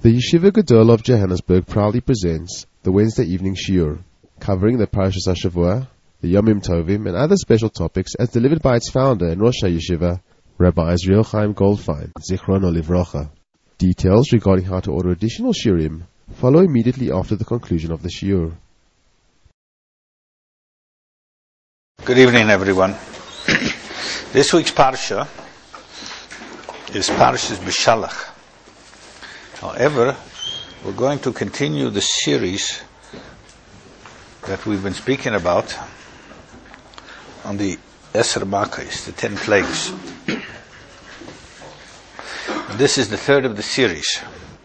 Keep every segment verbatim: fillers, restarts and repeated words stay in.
The Yeshiva Gedol of Johannesburg proudly presents the Wednesday evening shiur, covering the Parashas HaShavua, the Yomim Tovim, and other special topics as delivered by its founder and Rosh HaYeshiva, Rabbi Israel Chaim Goldfein, Zichrono Livrocha. Details regarding how to order additional shiurim follow immediately after the conclusion of the shiur. Good evening, everyone. This week's Parsha is Parashas B'Shalach. However, we're going to continue the series that we've been speaking about on the Eser Makos, the ten plagues. This is the third of the series.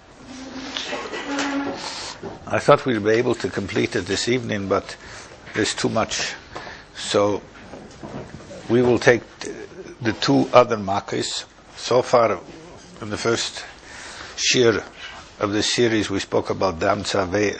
I thought we'd be able to complete it this evening, but there's too much. So we will take the two other Makos. So far, in the first shiur of this series, we spoke about Dam Tzvadeya,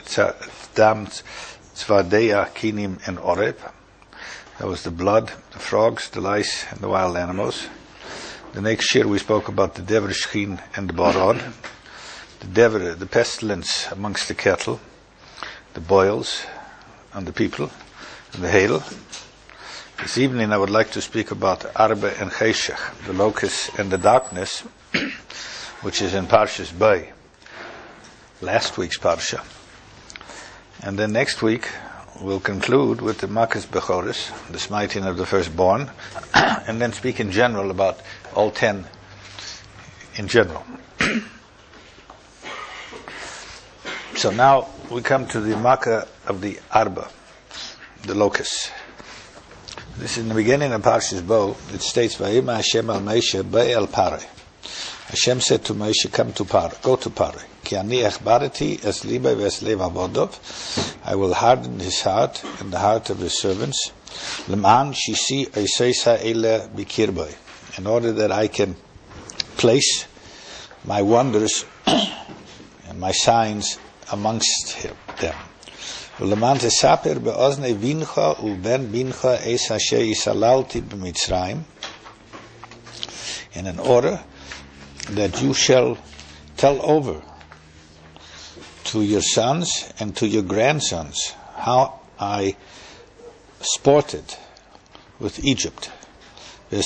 Kinim, and Oreb. That was the blood, the frogs, the lice, and the wild animals. The next shiur we spoke about the Dever Shechin and the Barad, the Dever, the pestilence amongst the cattle, the boils on the people, and the hail. This evening I would like to speak about Arba and Cheshach, the locust and the darkness, which is in Parshas Bay, last week's Parsha. And then next week we'll conclude with the Makas Bechoros, the smiting of the firstborn, and then speak in general about all ten in general. So now we come to the Makkah of the Arba, the locust. This is in the beginning of Parshas Bo. It states, Vayima Hashem al Moshe Bay el Pare. Hashem said to Moshe, come to Pare, go to Pare. Ki ani echbarati es libe ves lev avodov. I will harden his heart and the heart of his servants. L'man shisi eiseisa ele bikirbai. In order that I can place my wonders and my signs amongst him, them. L'man tesaper beozne vincha uben bincha es hashe isalalti b'mitzrayim. And in order that you shall tell over to your sons and to your grandsons how I sported with Egypt, and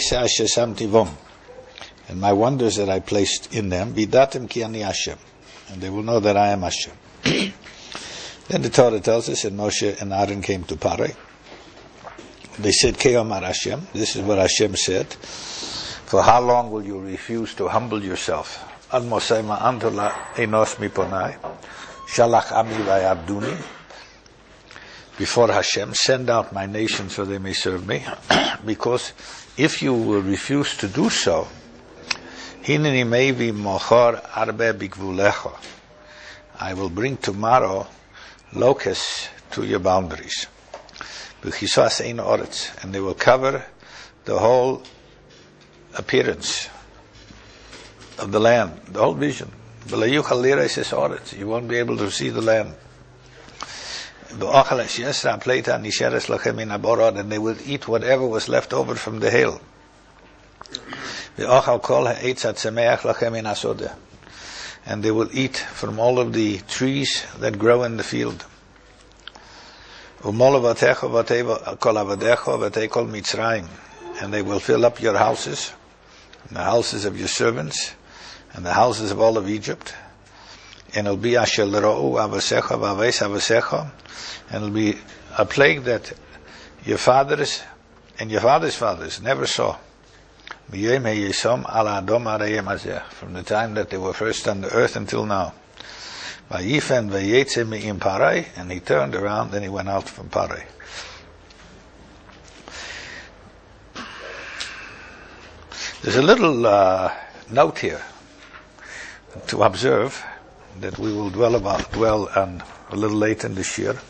my wonders that I placed in them, vidatim ki ani Hashem, and they will know that I am Hashem. Then the Torah tells us that Moshe and Aaron came to Pare. They said, Ke'omar Hashem, this is what Hashem said, for how long will you refuse to humble yourself? Ad Moshe ma'antola enos miponai, shalach ami vayabduni. Before Hashem, send out my nation so they may serve me. Because if you will refuse to do so, hineni mevi mochor arbe bigvulecho, I will bring tomorrow locusts to your boundaries. B'chisas ein oretz, and they will cover the whole appearance of the land, the whole vision. You won't be able to see the land. And they will eat whatever was left over from the hail. And they will eat from all of the trees that grow in the field. And they will fill up your houses, and the houses of your servants, and the houses of all of Egypt. And it'll be asher l'ro'u avasecha v'aves avasecha, and it'll be a plague that your fathers and your fathers' fathers never saw. From the time that they were first on the earth until now. And he turned around and he went out from Pare. There's a little uh, note here to observe that we will dwell about dwell on a little later in this year.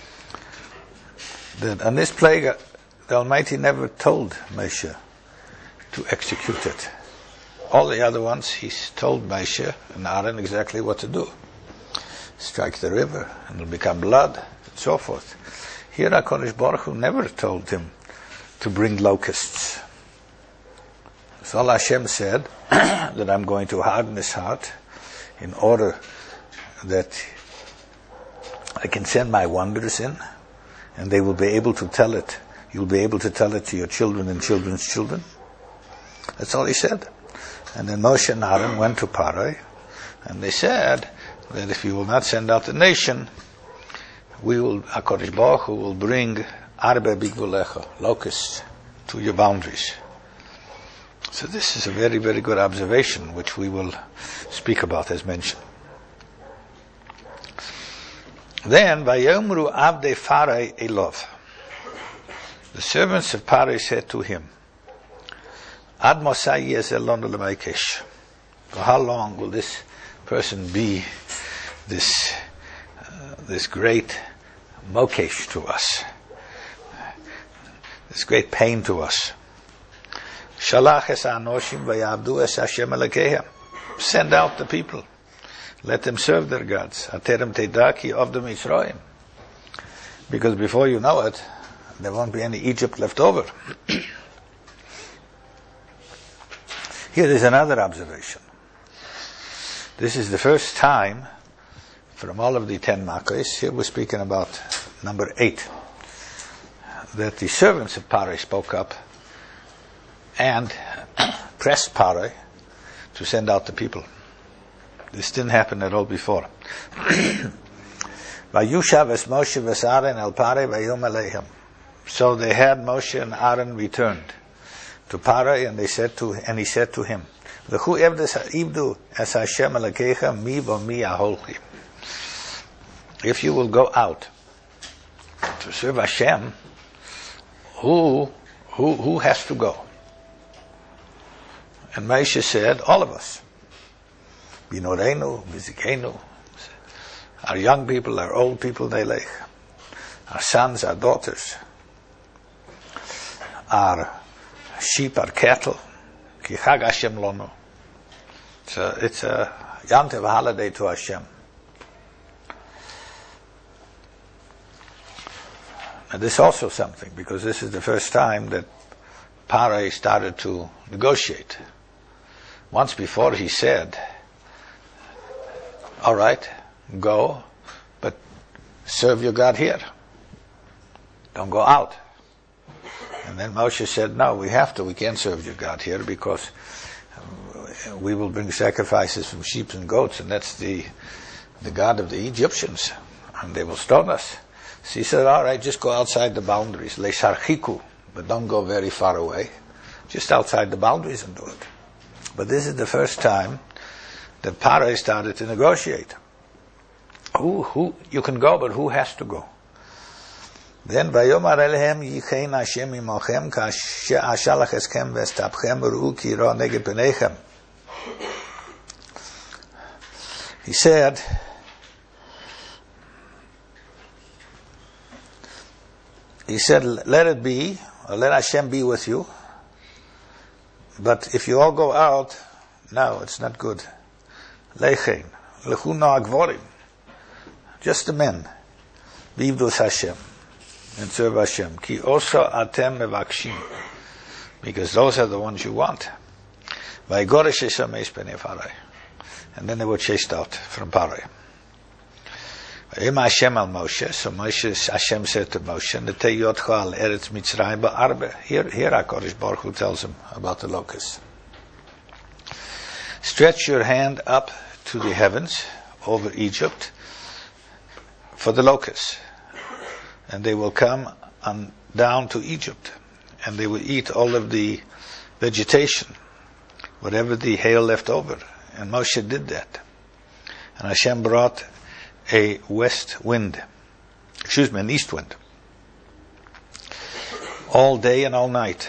That on this plague, the Almighty never told Moshe to execute it. All the other ones, He's told Moshe and Aaron exactly what to do. Strike the river, and it'll become blood, and so forth. Here, HaKadosh Baruch Hu never told him to bring locusts. So Hashem said that I'm going to harden his heart. in order that I can send my wonders in, and they will be able to tell it. You'll be able to tell it to your children and children's children. That's all he said. And then Moshe and Aaron went to Parai, and they said that if you will not send out the nation, we will, HaKadosh Baruch Hu will bring arbe bigvulecha, locusts, to your boundaries. So this is a very, very good observation, which we will speak about as mentioned. Then, Vayomru Avdei Farai Elov, the servants of Parai said to him, Ad Mosai Yezelon Lemaikesh. For how long will this person be this uh, this great mokesh to us, this great pain to us? Shalach es anoshim vayavdu es Hashem Elokehem. Send out the people. Let them serve their gods. Aterem teidaki of the Mitzrayim. Because before you know it, there won't be any Egypt left over. Here is another observation. This is the first time from all of the ten Makkos, here we're speaking about number eight, that the servants of Parai spoke up and pressed Parai to send out the people. This didn't happen at all before. Vayushav es Moshe ves Aaron el Parai vayom aleihem. So they had Moshe and Aaron returned to Parai, and they said to, and he said to him, "L'chu evdes ha'ibdu es Hashem Elokecha mi vo mi aholchi." If you will go out to serve Hashem, who who who has to go? And Moshe said, all of us. Binorenu, Bizikenu, our young people, our old people, they lay, our sons, our daughters, our sheep, our cattle. Ki Chag Hashem Lonu. It's a, it's a Yom Tov holiday to Hashem. And this is also something, because this is the first time that Parai started to negotiate. Once before he said, all right, go, but serve your God here. Don't go out. And then Moshe said, no, we have to. We can't serve your God here because we will bring sacrifices from sheep and goats, and that's the the God of the Egyptians, and they will stone us. So he said, all right, just go outside the boundaries. Leisharchiku, but don't go very far away. Just outside the boundaries and do it. But this is the first time that Parai started to negotiate. Who, who, you can go, but who has to go? Then, Vayomar Elehem Yichein Hashem Imochem Ka'ashalach Eskem Vestapchem Ru Kiro Neged Penechem. He said, he said, let it be, or let Hashem be with you. But if you all go out, no, it's not good. Lechein, lechu no'agvorim, just the men, v'ivdus Hashem, and serve Hashem. Ki oso atem mevakshim, because those are the ones you want. V'aygoresh eshamesh b'nei Parai, and then they were chased out from Parai. V'yim Hashem al Moshe, so Moshe, Hashem said to Moshe, Netei yotcha al eretz Mitzrayim ba'arbe. Here, here HaKadosh Baruch Hu tells him about the locusts. Stretch your hand up to the heavens over Egypt for the locusts, and they will come on down to Egypt, and they will eat all of the vegetation, whatever the hail left over. And Moshe did that. And Hashem brought a west wind, excuse me, an east wind, all day and all night.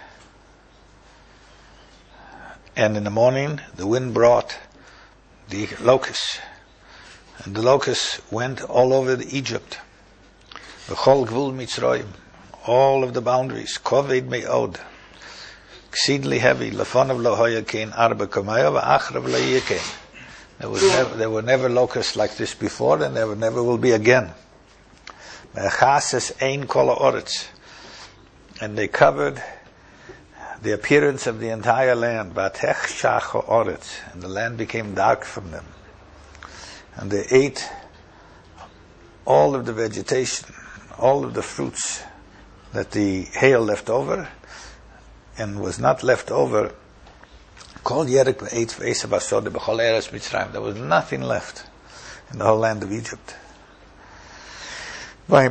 And in the morning, the wind brought the locusts. And the locusts went all over the Egypt. V'chol gvul Mitzrayim, all of the boundaries, koved me'od, exceedingly heavy, lefonav lo hoyakein arba kamayov, achrav lo yakein. There was never, there were never locusts like this before, and there never will be again. Me'chases ein kol ha'oretz, and they covered the appearance of the entire land. Vatech shach ha'oretz, and the land became dark from them. and they ate all of the vegetation, all of the fruits that the hail left over, and was not left over. Kol yerek ve'etz ve'esav asod b'chol eretz Mitzrayim. There was nothing left in the whole land of Egypt. So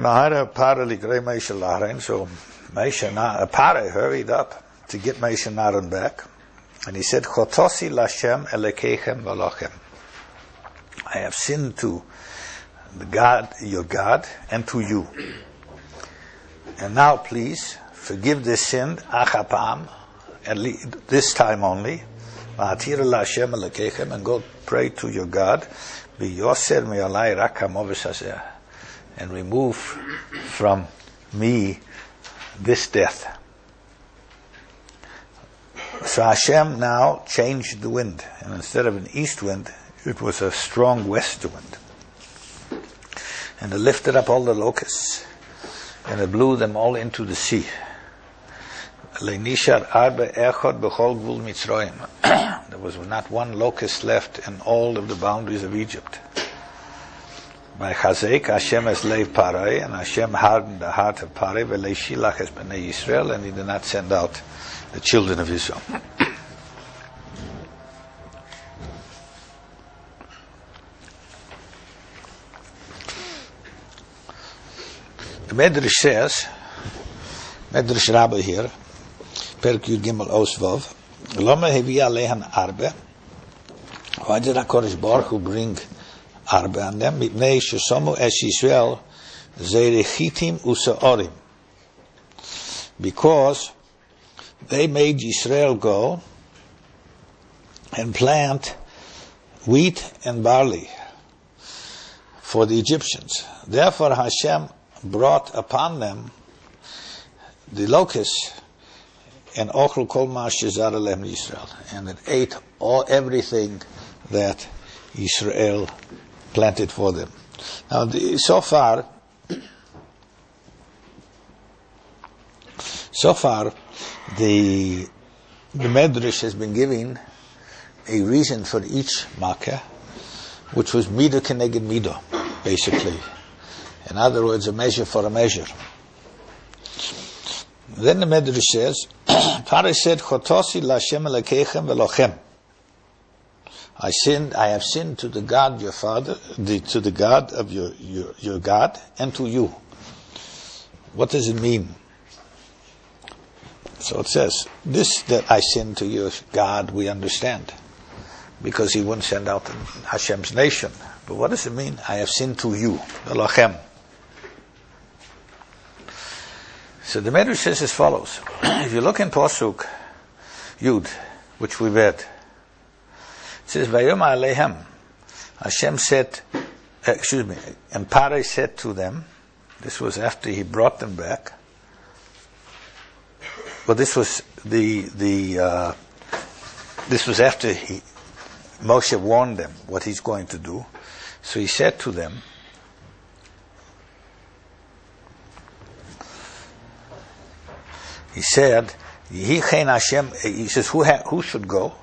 Moshe, Pare hurried up to get Moshe and Aaron back, and he said, Chotosi Lashem elekechem v'lochem. I have sinned to the God, your God, and to you. And now please, forgive this sin, achapam, at least this time only, Ma'atir Lashem elekechem, and go pray to your God, V'yoser me'olai rak hamoves hazeh, and remove from me this death. So Hashem now changed the wind, and instead of an east wind, it was a strong west wind. And it lifted up all the locusts, and it blew them all into the sea. There was not one locust left in all of the boundaries of Egypt. By Chazek, Hashem has lev Parai, and Hashem hardened the heart of Parai, v'leishilach es b'nei Yisrael, and he did not send out the children of Israel. The Medrash says, Medrash Rabbah here, Perk Yud Gimel Os Vav, Loma hevi alehan arbe, why did HaKadosh Baruch Hu bring arbe on them? Mipnei shesomu es Yisrael zerechitim useorim, because they made Yisrael go and plant wheat and barley for the Egyptians. Therefore Hashem brought upon them the locusts and ochel kol ma shezar alehem Yisrael, and it ate all everything that Israel planted for them. Now, the, so far, so far, the the Medrash has been giving a reason for each makkah, which was midah keneged midah, basically. In other words, a measure for a measure. Then the Medrash says, Pare said, Chotosi Lashem elekechem velochem. I sinned, I have sinned to the God, your father, the, to the God of your, your, your God, and to you. What does it mean? So it says, this that I sinned to your God, we understand, because he wouldn't send out Hashem's nation. But what does it mean? I have sinned to you, velochem. So the Medrash says as follows. If you look in Pasuk Yud, which we read, it says, Vayoma Alehem, Hashem said, excuse me, and Pare said to them, this was after he brought them back, but this was the, the, uh, this was after he, Moshe warned them what he's going to do. So he said to them, He said, he says, who, ha- who should go?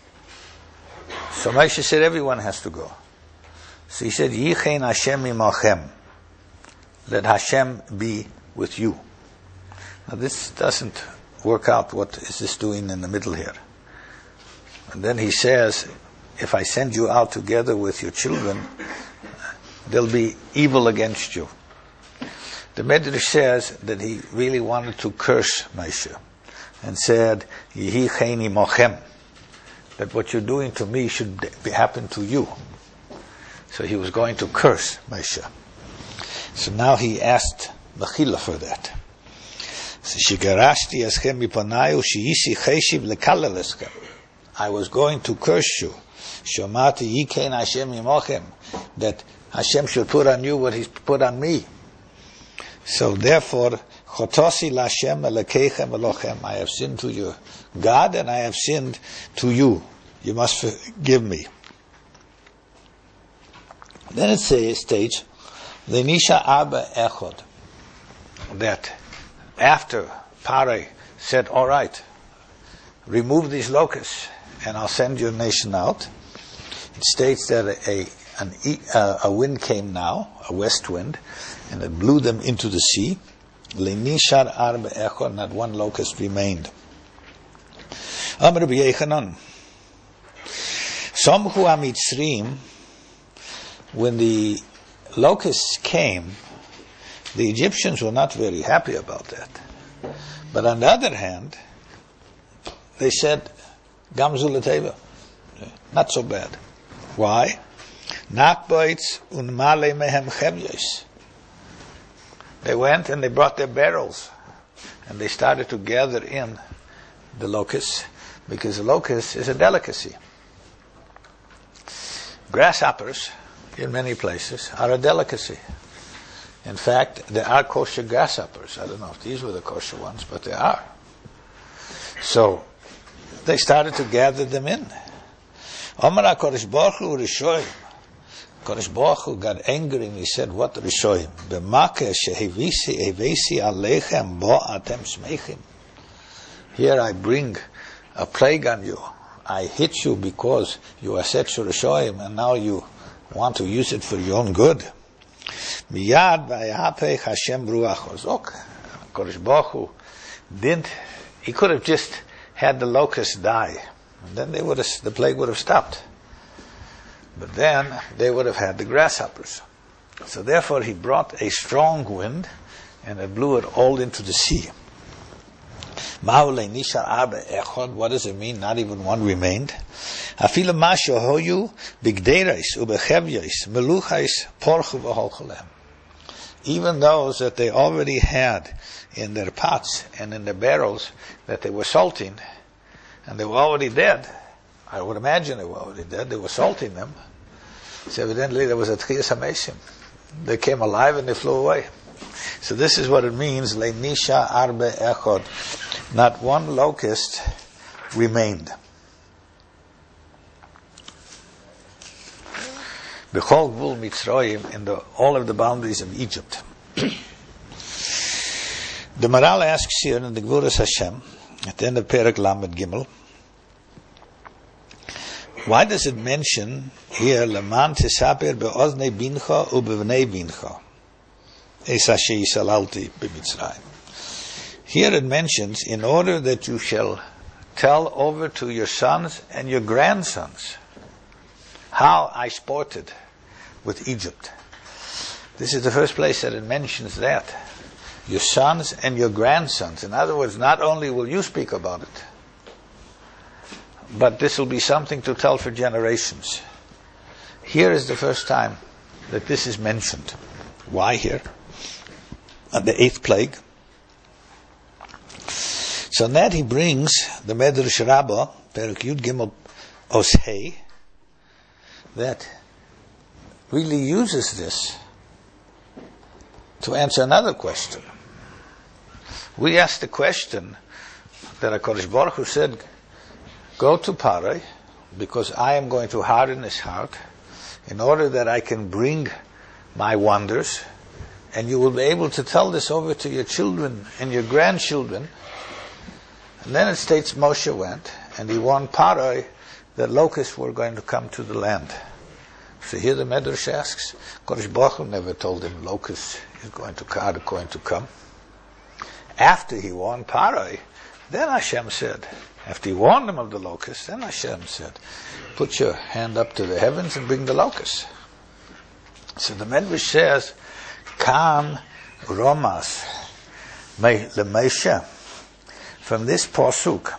So Moshe said, everyone has to go. So he said, Yichein Hashem imachem. Let Hashem be with you. Now this doesn't work out. What is this doing in the middle here? And then he says, if I send you out together with your children, there'll be evil against you. The Medrash says that he really wanted to curse Moshe and said, Yehi cheini mochem, that what you're doing to me should be happen to you. So he was going to curse Moshe. So now he asked Mechila for that. I was going to curse you. That Hashem should put on you what he's put on me. So therefore, Chotosi Lashem elekechem velochem. I have sinned to your God and I have sinned to you. You must forgive me. Then it says, states, Lenisha Abba Echod, that after Pare said, all right, remove these locusts and I'll send your nation out, it states that a, an e- uh, a wind came now, a west wind, and it blew them into the sea. Le'nishar arbe echod, not one locust remained. Amar Rabbi Yechanan, Somchu HaMitzrim, when the locusts came, the Egyptians were not very happy about that. But on the other hand, they said, Gamzu l'teva, not so bad. Why? Nachboitz unmale mehem chevyos. They went and they brought their barrels and they started to gather in the locusts, because the locust is a delicacy. Grasshoppers in many places are a delicacy. In fact, there are kosher grasshoppers. I don't know if these were the kosher ones, but they are. So they started to gather them in. Omar HaKadosh Baruch Hu Rishoyim. Kadosh Baruch Hu got angry and he said, what Rishoyim? B'makeh shehevisi evesi alechem bo atem smeichim. Here I bring a plague on you. I hit you because you are such a Rishoyim, and now you want to use it for your own good. Miyad v'ayapech Hashem ruach ozok. Kadosh Baruch Hu didn't, he could have just had the locusts die, and then they would have, the plague would have stopped. But then they would have had the grasshoppers. So therefore he brought a strong wind and it blew it all into the sea. What does it mean? Not even one remained. Even those that they already had in their pots and in their barrels that they were salting, and they were already dead. I would imagine they were already dead. They were salting them. So evidently there was a Tchiyas HaMesim. They came alive and they flew away. So this is what it means, Le'nisha arbe echod. Not one locust remained. B'chol gvul Mitzrayim, in the, all of the boundaries of Egypt. The Maral asks here in the Gvuras Hashem, at the end of Perek Lamed Gimel, why does it mention here Leman tisaper be'oznei bincha u'bevnei bincha es asher yisalalti b'Mitzrayim? Here it mentions, in order that you shall tell over to your sons and your grandsons how I sported with Egypt. This is the first place that it mentions that. Your sons and your grandsons. In other words, not only will you speak about it, but this will be something to tell for generations. Here is the first time that this is mentioned. Why here? At the eighth plague. So that he brings the Medrash Rabbah, Perek Yud Gimel Oshei, that really uses this to answer another question. We asked the question that HaKadosh Baruch Hu said, go to Parai, because I am going to harden his heart, in order that I can bring my wonders, and you will be able to tell this over to your children and your grandchildren. And then it states Moshe went, and he warned Parai that locusts were going to come to the land. So here the Medrash asks, Kadosh Baruch Hu never told him locusts is going to, are going to come. After he warned Parai, then Hashem said, after he warned them of the locusts, then Hashem said, put your hand up to the heavens and bring the locusts. So the Medrash says, Kam Romas LeMoshe, from this pasuk,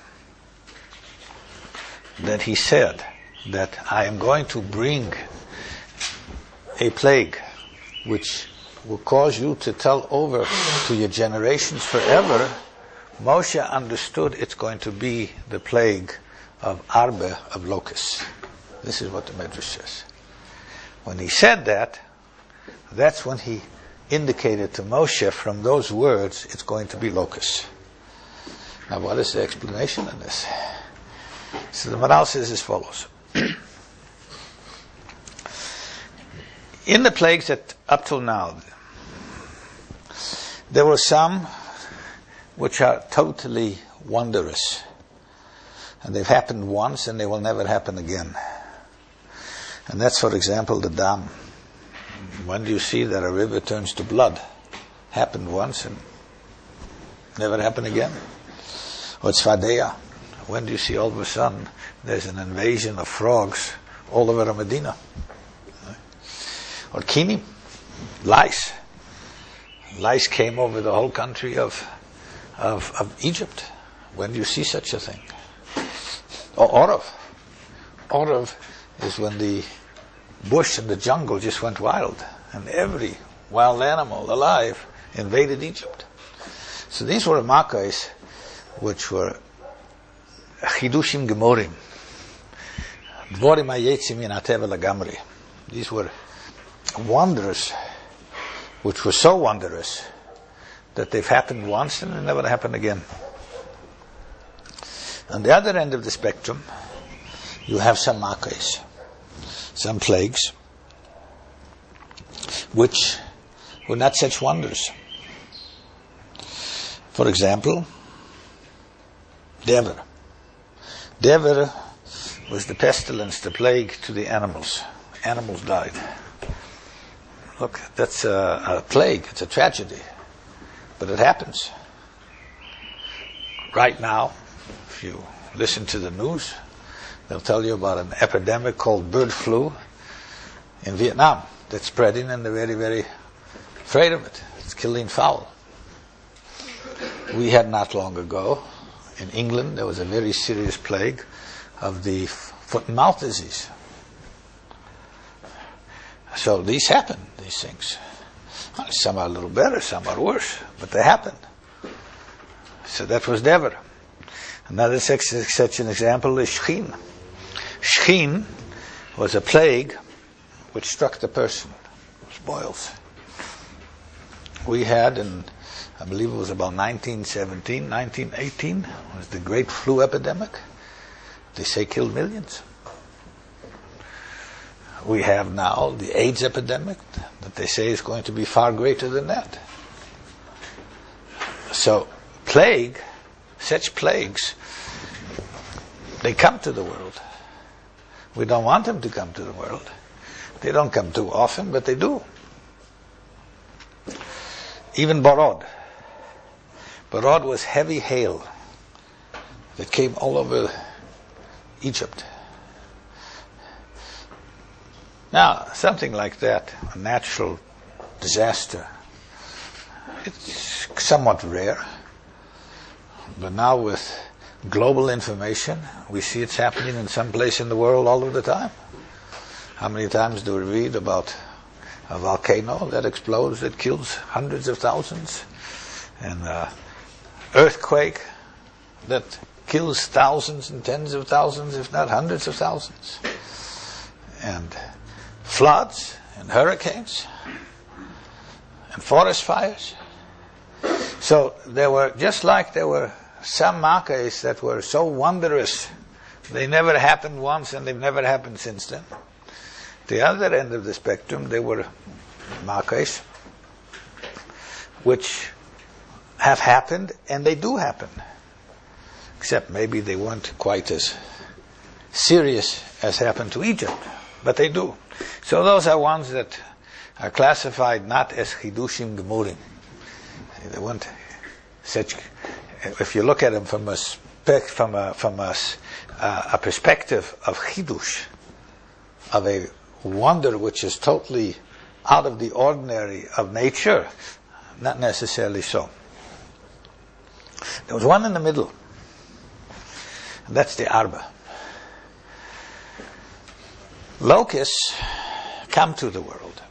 that he said that I am going to bring a plague which will cause you to tell over to your generations forever. Moshe understood it's going to be the plague of Arbe, of locusts. This is what the Medrash says. When he said that, that's when he indicated to Moshe from those words, it's going to be locusts. Now what is the explanation of this? So the Maral says as follows. In the plagues that up till now, there were some which are totally wondrous. And they've happened once and they will never happen again. And that's, for example, the dam. When do you see that a river turns to blood? Happened once and never happened again. Or Tzfadeya. When do you see all of a sudden there's an invasion of frogs all over a Medina? Or Kinim, lice. Lice came over the whole country of, of, of Egypt. When do you see such a thing? Or Orov. Orov is when the bush and the jungle just went wild, and every wild animal alive invaded Egypt. So these were Makkahs, which were Chidushim Gemorim. Dvorim hayetzim min hateva lagamri. These were wonders, which were so wondrous that they've happened once and they never happen again. On the other end of the spectrum, you have some Makkahs, some plagues, which were not such wonders. For example, Dever. Dever was the pestilence, the plague to the animals. Animals died. Look, that's a, a plague, it's a tragedy, but it happens. Right now, if you listen to the news, they'll tell you about an epidemic called bird flu in Vietnam that's spreading, and they're very, very afraid of it. It's killing fowl. We had not long ago, in England, there was a very serious plague of the foot and mouth disease. So these happen, these things. Some are a little better, some are worse, but they happen. So that was Dever. Another such, such an example is Shchin. Shchin was a plague which struck the person. It was boils. We had, in, I believe it was about nineteen seventeen, nineteen eighteen, was the great flu epidemic. They say killed millions. We have now the AIDS epidemic that they say is going to be far greater than that. So, plague, such plagues, they come to the world. We don't want them to come to the world. They don't come too often, but they do. Even Barod. Barod was heavy hail that came all over Egypt. Now, something like that, a natural disaster, it's somewhat rare. But now with global information, we see it's happening in some place in the world all of the time. How many times do we read about a volcano that explodes, that kills hundreds of thousands, and an earthquake that kills thousands and tens of thousands, if not hundreds of thousands, and floods and hurricanes and forest fires. So there were, just like there were some Makkahs that were so wondrous, they never happened once and they've never happened since then. The other end of the spectrum, there were Makkahs which have happened, and they do happen, except maybe they weren't quite as serious as happened to Egypt, but they do. So those are ones that are classified not as Chidushim Gemurim. They weren't such. If you look at them from a spec, from a from a, uh, a perspective of Chidush, of a wonder which is totally out of the ordinary of nature, not necessarily so. There was one in the middle, and that's the Arba. Locusts come to the world,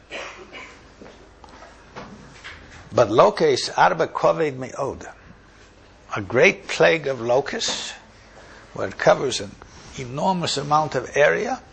but locusts Arba koved me'od, a great plague of locusts, where it covers an enormous amount of area.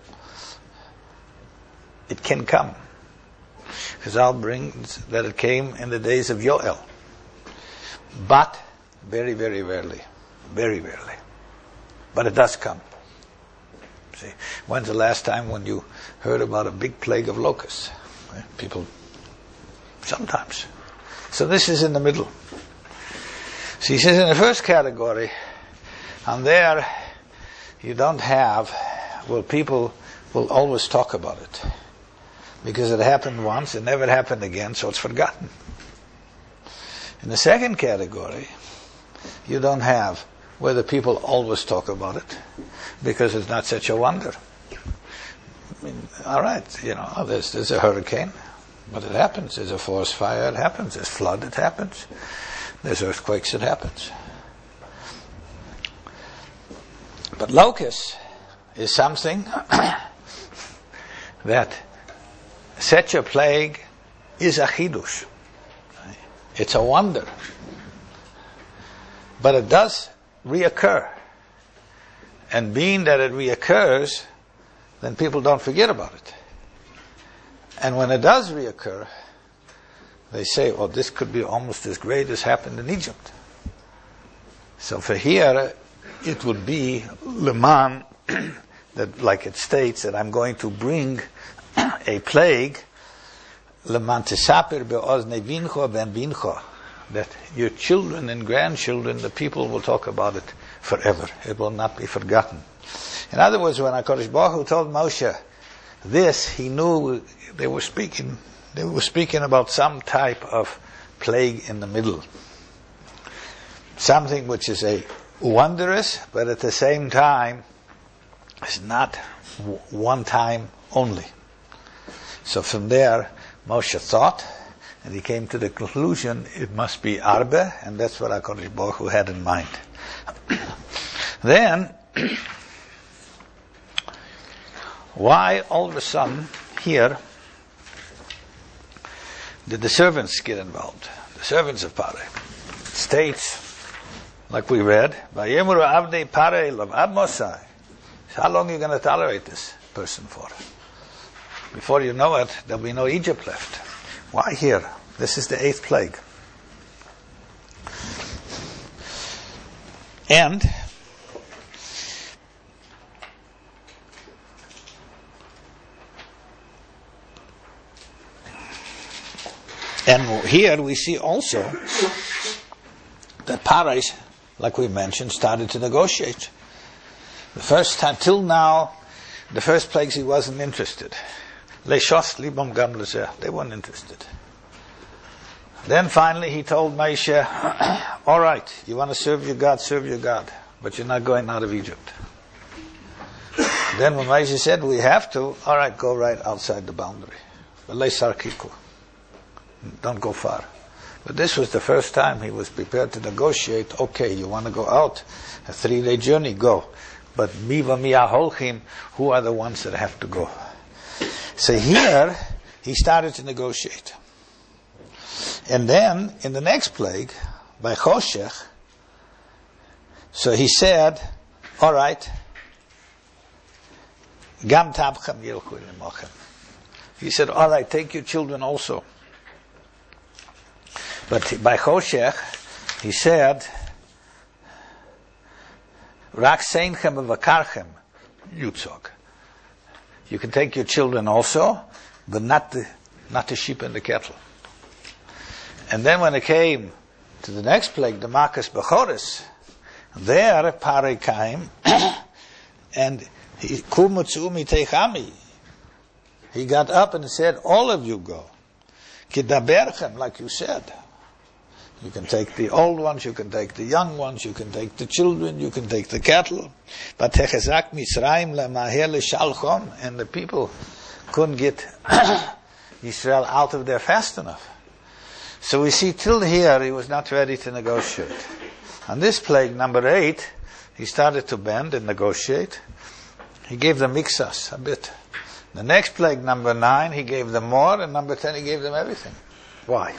It can come. Chazal brings that it came in the days of Yoel, but very, very rarely, very rarely. But it does come. See, when's the last time when you heard about a big plague of locusts? People, sometimes. So this is in the middle. So he says in the first category, and there you don't have, well, people will always talk about it. Because it happened once, it never happened again, so it's forgotten. In the second category, you don't have where the people always talk about it, because it's not such a wonder. I mean, all right, you know, oh, there's, there's a hurricane, but it happens. There's a forest fire, it happens. There's flood, it happens. There's earthquakes, it happens. But locust is something that such a plague is a chidush. It's a wonder. But it does reoccur. And being that it reoccurs, then people don't forget about it. And when it does reoccur, they say, oh, this could be almost as great as happened in Egypt. So for here, it would be Leman, that like it states that I'm going to bring a plague, Leman tesaper be'ozne bincho ben bincho, that your children and grandchildren, the people will talk about it forever. It will not be forgotten. In other words, when HaKadosh Baruch Hu told Moshe this, he knew they were speaking, they were speaking about some type of plague in the middle. Something which is a wondrous, but at the same time, is not one time only. So from there, Moshe thought, and he came to the conclusion it must be Arba, and that's what HaKadosh Baruch Hu had in mind. Then, why all of a sudden here did the servants get involved? The servants of Paroi. It states, like we read, Vayemuru avdei Paroi l'avad Mosai. How long are you going to tolerate this person for? Before you know it, there'll be no Egypt left. Why here? This is the eighth plague. And and here we see also that Paroi, like we mentioned, started to negotiate. The first time, till now, the first plagues he wasn't interested. Leishos libam gam lezeh. They weren't interested. Then finally he told Moshe, all right, you want to serve your God, serve your God, but you're not going out of Egypt. Then when Moshe said, we have to, all right, go right outside the boundary. But leisarkiku. Don't go far. But this was the first time he was prepared to negotiate. Okay, you want to go out, a three-day journey, go. But miva miyaholchim, who are the ones that have to go? So here, he started to negotiate. And then, in the next plague, by Choshech, so he said, all right, gam tabchem yilchu lemochem. He said, all right, take your children also. But by Choshech, he said, rak seinchem v'vakarchem yutzog. You can take your children also, but not the, not the sheep and the cattle. And then when it came to the next plague, the Makas Bechoris, there Paroi came, and he kumutzu miteichami. He got up and said, all of you go. Kidaberchem, like you said. You can take the old ones, you can take the young ones, you can take the children, you can take the cattle. But Techezak Mitzrayim le'maher l'shalchom, and the people couldn't get Israel out of there fast enough. So we see till here he was not ready to negotiate. On this plague, number eight, he started to bend and negotiate. He gave them mixas a bit. The next plague, number nine, he gave them more, and number ten, he gave them everything. Why?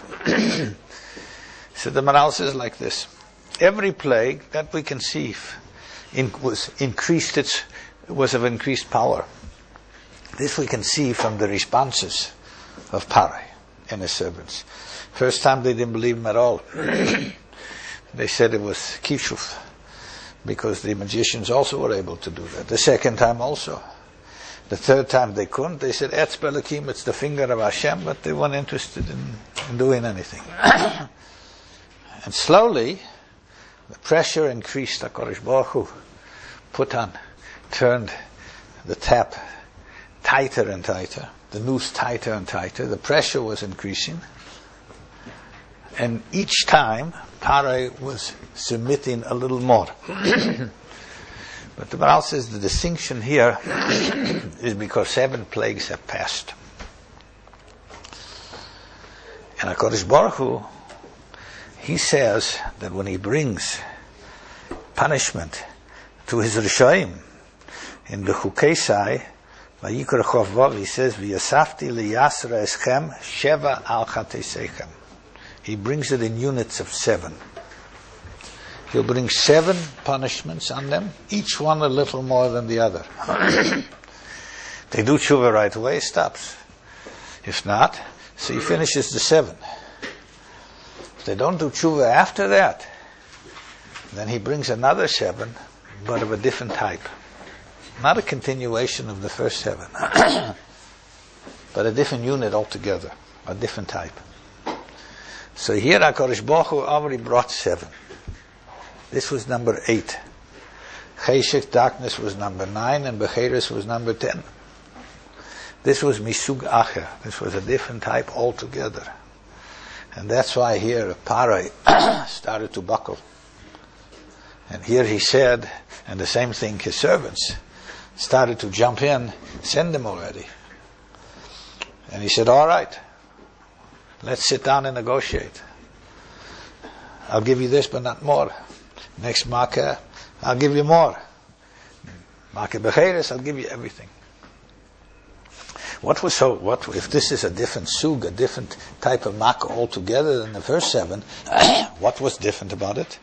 So the Maral says like this: every plague that we conceive in, was increased its was of increased power. This we can see from the responses of Paroi and his servants. First time they didn't believe him at all. They said it was kishuf, because the magicians also were able to do that. The second time also. The third time they couldn't. They said, Etz Belakim, it's the finger of Hashem, but they weren't interested in, in doing anything. And slowly, the pressure increased. HaKadosh Baruch Hu put on, turned the tap, tighter and tighter, the noose tighter and tighter, the pressure was increasing, and each time Parai was submitting a little more. But the Baal says the distinction here is because seven plagues have passed. And HaKadosh Baruch Hu, he says that when he brings punishment to his Rishoim, in the Chukesai, Vayikra Chof Vav, he says, V'yasafti liyasra eschem sheva al chateseichem. He brings it in units of seven. He'll bring seven punishments on them, each one a little more than the other. They do tshuva right away, he stops. If not, so he finishes the seven. If they don't do tshuva after that, then he brings another seven, but of a different type. Not a continuation of the first seven, but a different unit altogether, a different type. So here HaKadosh Baruch Hu already brought seven. This was number eight. Cheshek, darkness, was number nine, and Becheres was number ten. This was Misug Acher. This was a different type altogether. And that's why here Parai started to buckle. And here he said, and the same thing his servants started to jump in, send them already. And he said, all right, let's sit down and negotiate. I'll give you this, but not more. Next Makkah, I'll give you more. Makkah Becheres, I'll give you everything. What was so, what, if this is a different sug, a different type of Makkah altogether than the first seven, what was different about it?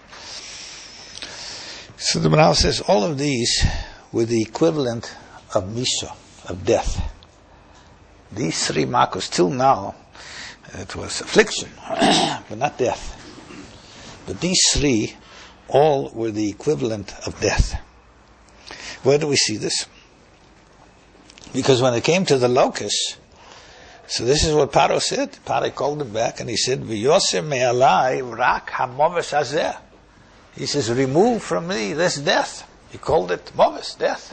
So the Maharal says, all of these were the equivalent of Misa, of death. These three Makkahs, till now, it was affliction, but not death. But these three all were the equivalent of death. Where do we see this? Because when it came to the locusts, so this is what Paro said. Paro called him back and he said, V'yosem me'alai rak ha'moves hazeh. He says, remove from me this death. He called it moves, death.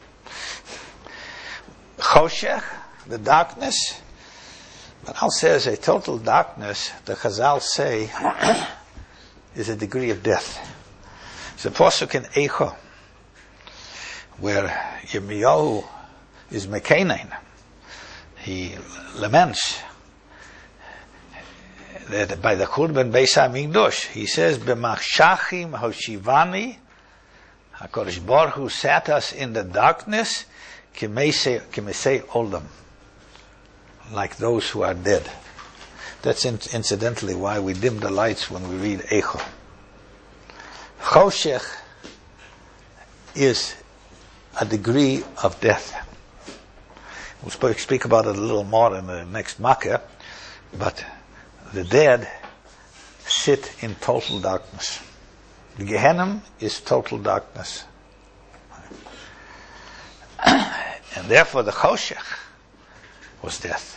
Choshech, the darkness. But I'll say as a total darkness, the Chazal say, is a degree of death. It's a pasuk in Eicho, where Yirmiyahu is Mekanein. He laments that by the Churban Beis HaMikdash, he says, B'machshachim hoshivani, HaKadosh Baruch Hu sat us in the darkness, kimesei olam, like those who are dead. That's in, incidentally why we dim the lights when we read Eicho. Choshech is a degree of death. We'll speak about it a little more in the next Makkah, but the dead sit in total darkness. The Gehenna is total darkness. And therefore the Choshech was death.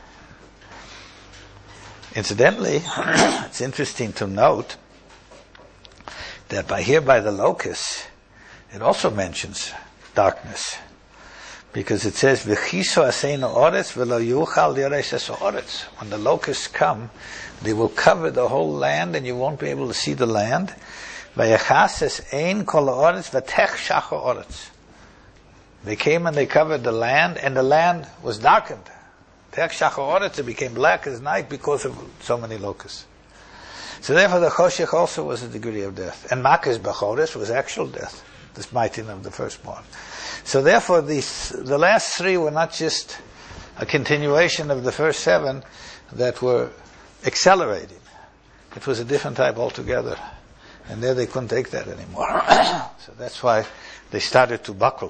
Incidentally, it's interesting to note that by here by the locusts, it also mentions darkness. Because it says, V'chiso aseinu oretz v'lo yuchal yoresh es oretz. When the locusts come, they will cover the whole land and you won't be able to see the land. V'yachas es ein kol oretz v'tech shacho oretz. They came and they covered the land and the land was darkened. Tech shacho oretz, it became black as night because of so many locusts. So therefore the Choshech also was a degree of death. And Makkah's Bechoros was actual death, the smiting of the firstborn. So therefore these, the last three were not just a continuation of the first seven that were accelerating. It was a different type altogether. And there they couldn't take that anymore. So that's why they started to buckle.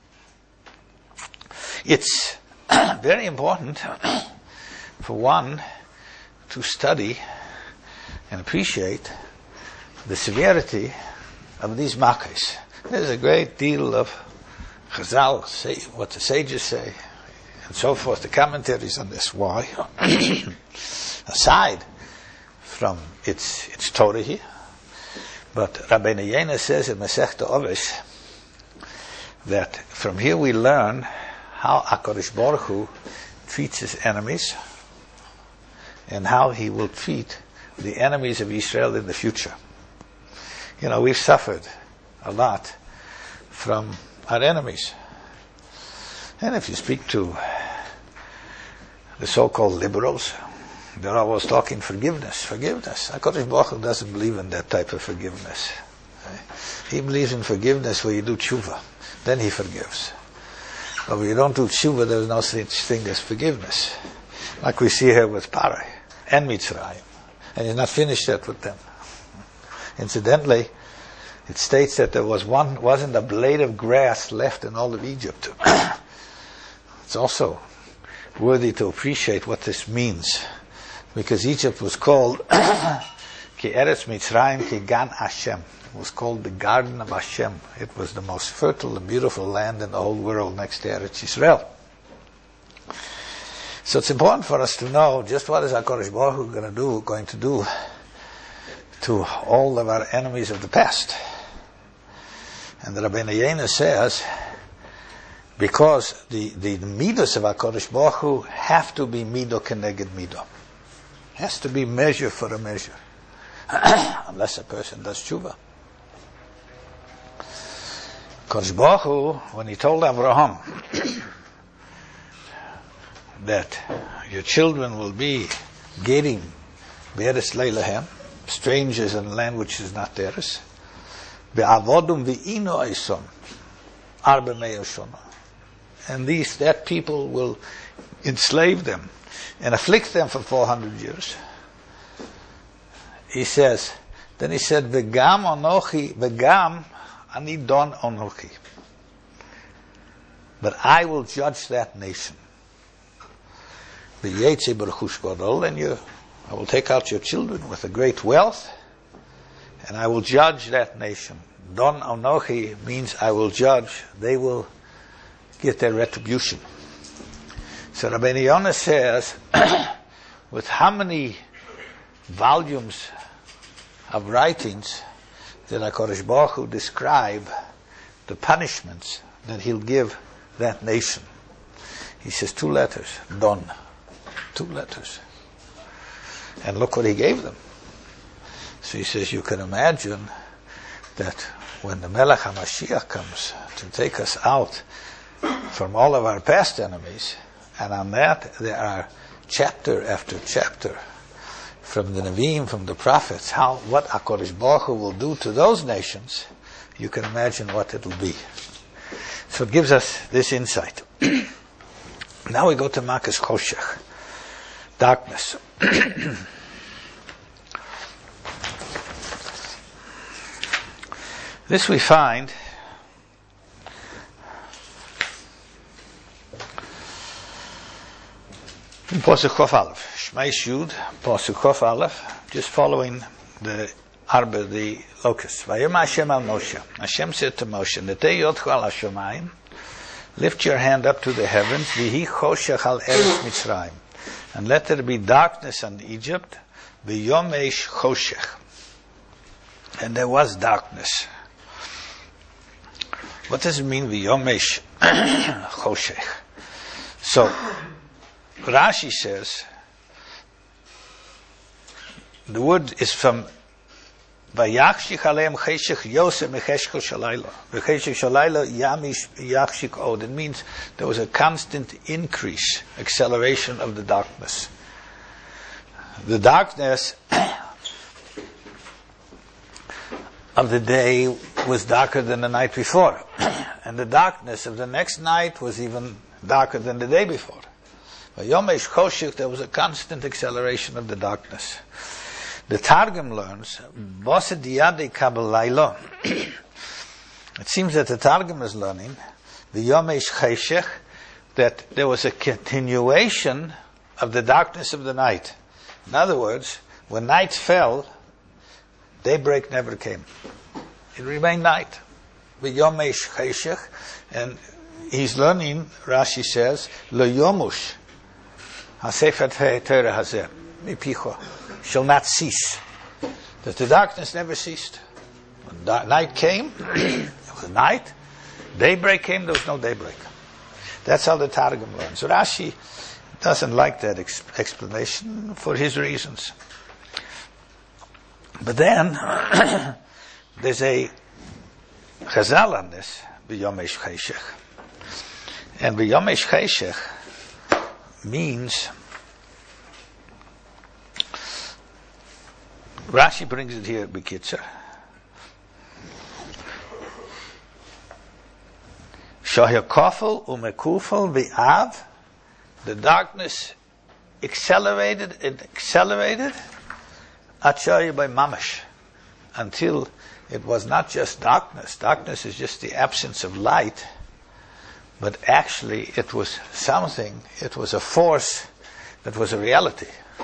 It's very important for one to study and appreciate the severity of these makkahs. There's a great deal of Chazal, say what the sages say, and so forth, the commentaries on this. Why? Aside from its its Torah here, but Rabbeinu Yonah says in Masechta Ovesh that from here we learn how HaKadosh Baruch Hu treats his enemies and how he will treat the enemies of Israel in the future. You know, we've suffered a lot from our enemies. And if you speak to the so-called liberals, they're always talking forgiveness, forgiveness. HaKadosh Baruch Hu doesn't believe in that type of forgiveness. He believes in forgiveness where you do tshuva. Then he forgives. But when you don't do tshuva, there's no such thing as forgiveness. Like we see here with Parai and Mitzrayim. And he's not finished yet with them. Incidentally, it states that there was one, wasn't a blade of grass left in all of Egypt. It's also worthy to appreciate what this means. Because Egypt was called Ki Eretz Mitzrayim Ki Gan Hashem. It was called the Garden of Hashem. It was the most fertile and beautiful land in the whole world next to Eretz Yisrael. So it's important for us to know just what is HaKadosh Baruch Hu going to do, going to do to all of our enemies of the past. And the Rabbeinu Yonah says, because the, the midos of HaKadosh Baruch Hu have to be mido keneged mido. Has to be measure for a measure. Unless a person does tshuva. HaKadosh Baruch Hu, when he told Abraham that your children will be getting Be'eretz Leilahem, strangers in a land which is not theirs, Be'avodum Ve'ino Eisom, Arba Me'er Shona. And these, that people will enslave them and afflict them for four hundred years. He says, then he said, V'gam onochi, V'gam ani don onochi. But I will judge that nation. V'yetze b'rechush gadol, and you, I will take out your children with a great wealth, and I will judge that nation. Don onochi means I will judge. They will get their retribution. So Rabbeinu Yonah says, with how many volumes of writings did HaKadosh Baruch Hu describe the punishments that he'll give that nation? He says two letters, Don. Two letters. And look what he gave them. So he says, you can imagine that when the Melech HaMashiach comes to take us out from all of our past enemies, and on that there are chapter after chapter from the Nevi'im, from the prophets, how what HaKadosh Baruch Hu will do to those nations, you can imagine what it will be. So it gives us this insight. Now we go to Makas Choshech, darkness. This we find in Pasuk Chof Aleph, Shmeish Yud, Pasuk Chof Aleph, just following the Arba, the locust. Vayom Hashem al Moshe. Hashem said to Moshe, Netei yodcho al hashamayim, lift your hand up to the heavens, Vihi choshech al Eretz Mitzrayim, and let there be darkness on Egypt, V'yomesh choshech. And there was darkness. What does it mean, V'yomesh choshech? So, Rashi says, the word is from Vayachshich aleim cheshech yoseh mecheshkel shalayla. V'cheshech shalayla yamish yachshik od. It means there was a constant increase, acceleration of the darkness. The darkness of the day was darker than the night before. And the darkness of the next night was even darker than the day before. Yomesh Choshech, there was a constant acceleration of the darkness. The Targum learns, it seems that the Targum is learning, the Yomesh Choshech, that there was a continuation of the darkness of the night. In other words, when night fell, daybreak never came. It remained night. The Yomesh Choshech, and he's learning, Rashi says, Lo Yomush. HaSefer Torah Hazeh, Mipicho, shall not cease. That the darkness never ceased. When da- night came, it was night. Daybreak came, there was no daybreak. That's how the Targum learns. Rashi doesn't like that ex- explanation for his reasons. But then, there's a chazal on this, B'yomesh Cheshech. And B'yomesh Cheshech means, Rashi brings it here, B'kitzer, Shohyakofel umekufel v'av, the darkness accelerated and accelerated, Achayi by mamash, until it was not just darkness. Darkness is just the absence of light, but actually it was something, it was a force that was a reality.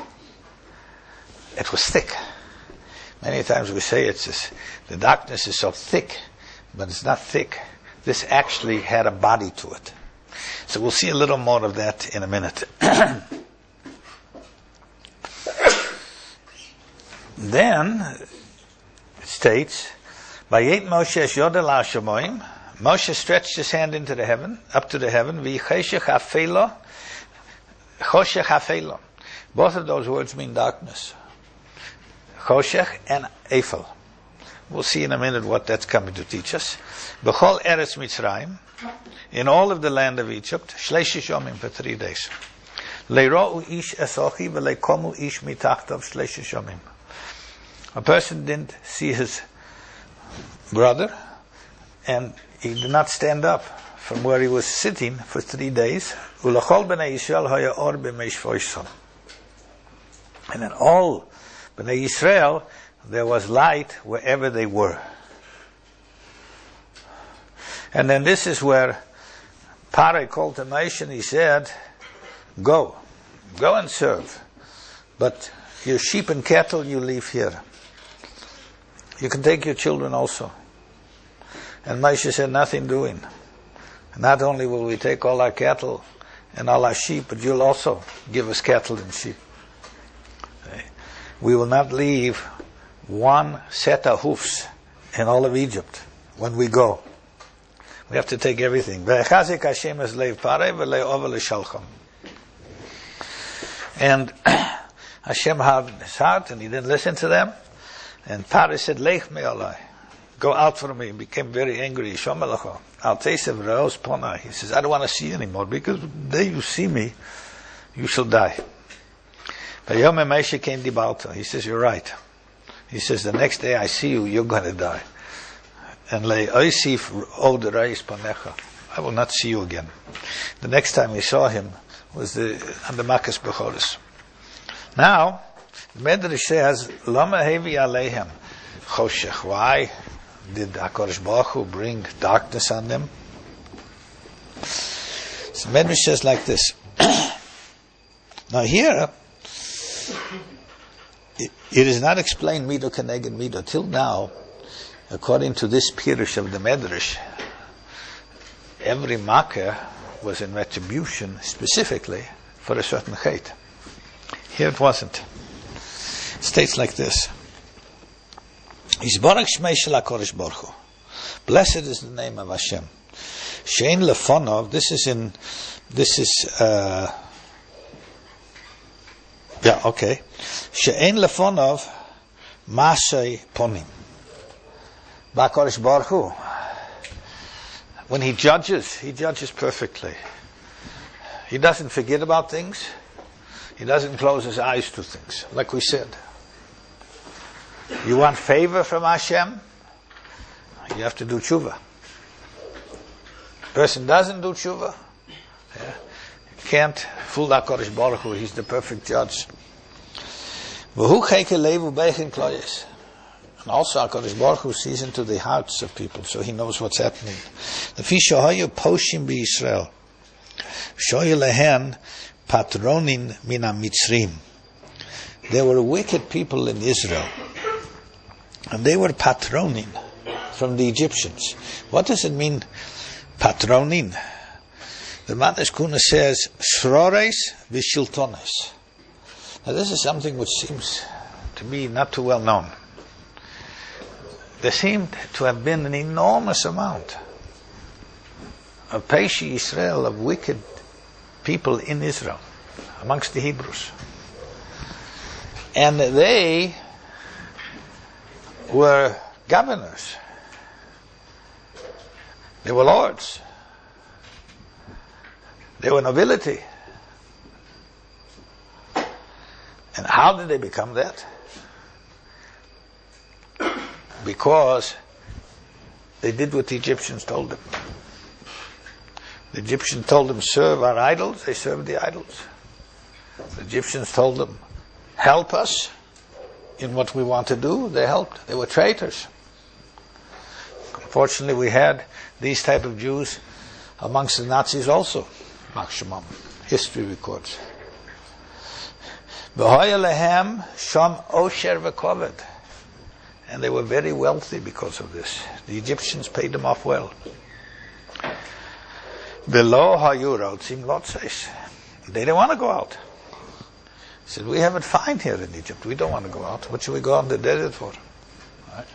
It was thick. Many times we say it's this, the darkness is so thick, but it's not thick. This actually had a body to it. So we'll see a little more of that in a minute. Then it states, Vayet Moshe es yodel ha'shamoim. Moshe stretched his hand into the heaven, up to the heaven. V'choshech hafelo, choshech hafelo. Both of those words mean darkness. Choshech and Eiffel. We'll see in a minute what that's coming to teach us. B'chol eretz Mitzrayim, in all of the land of Egypt, shleish yomim for three days. Leirou ish esochi v'leikomu ish mitachtav shleish yomim. A person didn't see his brother, and he did not stand up from where he was sitting for three days. Ulachol b'nei Yisrael haya or b'mei shvoisam. And in all b'nei Yisrael, there was light wherever they were. And then this is where Paroi called to Moshe and he said, go, go and serve. But your sheep and cattle you leave here. You can take your children also. And Moshe said, nothing doing. Not only will we take all our cattle and all our sheep, but you'll also give us cattle and sheep. We will not leave one set of hoofs in all of Egypt when we go. We have to take everything. And Hashem hardened his heart and he didn't listen to them. And Paroi said, Lech me alai, go out from me. He became very angry. He says, I don't want to see you anymore, because the day you see me, you shall die. But Yom Moshe came dibalto. He says, you're right. He says, the next day I see you, you're going to die. And lei oisif od reis panecha, I will not see you again. The next time he saw him was the on the Makas Bechoros. Now, the Medrash says, Lama hevi aleihem choshech. Why did HaKadosh Baruch Hu bring darkness on them? So the Medrash says like this. Now here, it, it is not explained mido keneged mido. Till now, according to this Pirush of the Medrash, every Makkah was in retribution specifically for a certain chait. Here it wasn't. It states like this. Yisbarach shmei shel HaKadosh Baruch Hu. Blessed is the name of Hashem. Shein lefonov, this is in, this is, uh, yeah, okay. Shein lefonov masay ponim. HaKadosh Baruch Hu, when he judges, he judges perfectly. He doesn't forget about things. He doesn't close his eyes to things, like we said. You want favor from Hashem? You have to do tshuva. Person doesn't do tshuva, yeah, can't fool HaKadosh Baruch Hu. He's the perfect judge. V'hu cheke levu beichin kloyes. And also HaKadosh Baruch Hu sees into the hearts of people, so he knows what's happening. Lefi shohayu poshim b'Yisrael, shoyu lehen patronin mina mitzrim. There were wicked people in Israel, and they were patronin from the Egyptians. What does it mean, patronin? The Matash Kuna says, shrores v'shiltones. Now this is something which seems to me not too well known. There seemed to have been an enormous amount of Peishi Israel, of wicked people in Israel, amongst the Hebrews. And they were governors. They were lords. They were nobility. And how did they become that? Because they did what the Egyptians told them. The Egyptians told them, serve our idols. They served the idols. The Egyptians told them, help us in what we want to do. They helped. They were traitors. Unfortunately, we had these type of Jews amongst the Nazis also. Maximum. History records. And they were very wealthy because of this. The Egyptians paid them off well. Below Hayurot seem lot says. They didn't want to go out. He said, we have it fine here in Egypt. We don't want to go out. What should we go out in the desert for? Right?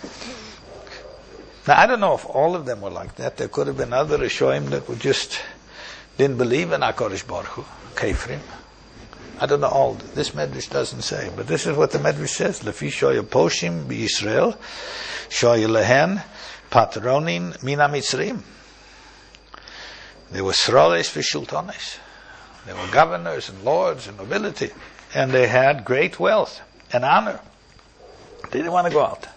Now, I don't know if all of them were like that. There could have been other Rishoim that were just didn't believe in HaKadosh Baruch Hu, Kefrim. I don't know all. This Medrash doesn't say, but this is what the Medrash says. Lefi shoya poshim b'Yisrael, shoya lehen patronin mina Mitzrim. They were sroles v'shultones. They were governors and lords and nobility, and they had great wealth and honor. They didn't want to go out.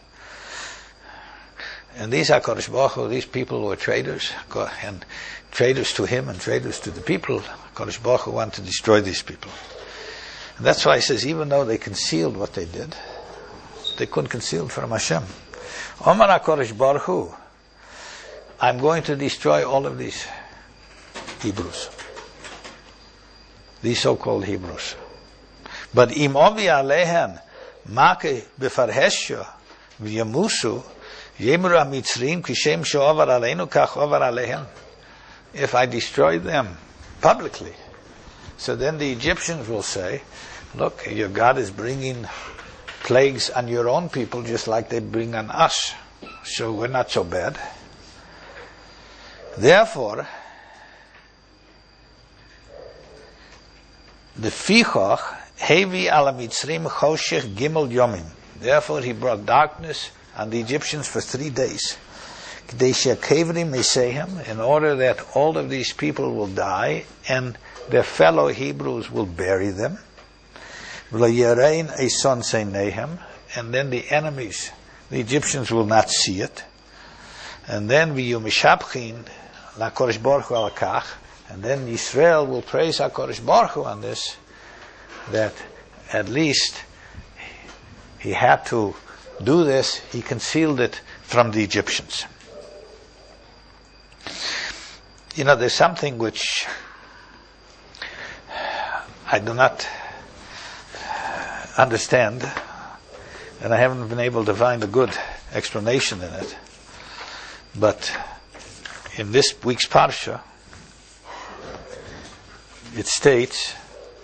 And these HaKadosh Baruch Hu, these people were traitors, and traitors to him and traitors to the people. HaKadosh Baruch Hu wanted to destroy these people. And that's why he says, even though they concealed what they did, they couldn't conceal it from Hashem. Omar HaKadosh Baruch Hu, I'm going to destroy all of these Hebrews. These so-called Hebrews. But im ovi alehen make befarhesha v'yamusu yemru ha-Mitzrim kishem she'ovar aleinu kach ovar alehem. If I destroy them publicly, so then the Egyptians will say, look, your God is bringing plagues on your own people just like they bring on us. So we're not so bad. Therefore, the Fichoch hevi ala Mitzrim choshech gimel yomim. Therefore he brought darkness on the Egyptians for three days. In order that all of these people will die and their fellow Hebrews will bury them. And then the enemies, the Egyptians, will not see it. And then v'yumishapchin l'HaKadosh Baruch Hu al-kach. And then Israel will praise HaKadosh Baruch Hu on this, that at least he had to do this, he concealed it from the Egyptians. You know, there's something which I do not understand, and I haven't been able to find a good explanation in it. But in this week's Parsha, it states,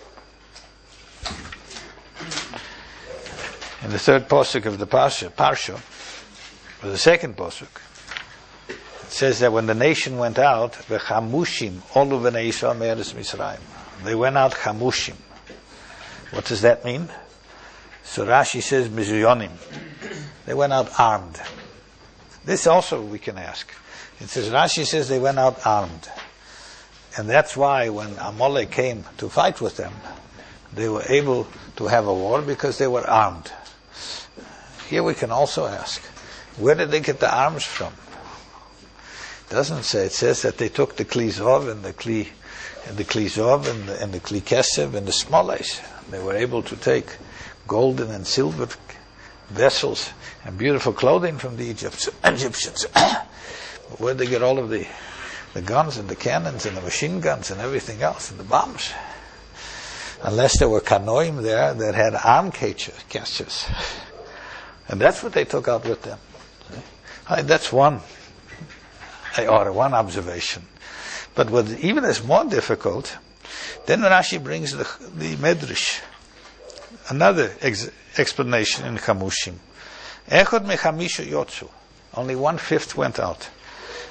in the third posuk of the Parsha, Parsha, or the second posuk, it says that when the nation went out, v'chamushim olu b'nei Yisrael me'eretz Mitzrayim. They went out chamushim. What does that mean? So Rashi says mizuyonim. They went out armed. This also we can ask. It says Rashi says they went out armed, and that's why when Amalek came to fight with them, they were able to have a war because they were armed. Here we can also ask, where did they get the arms from? It doesn't say. It says that they took the Kli Zov and the Kli and the Kli Zov and the, and the Kli Kesev and the Smoles. They were able to take golden and silver vessels and beautiful clothing from the Egyptians. Where did they get all of the the guns and the cannons and the machine guns and everything else and the bombs? Unless there were canoim there that had arm caches. And that's what they took out with them. Right, that's one, or one observation. But what even is more difficult, then Rashi brings the, the Medrash, another ex- explanation in Chamushim. Echad mechamisha yotzu. Only one fifth went out.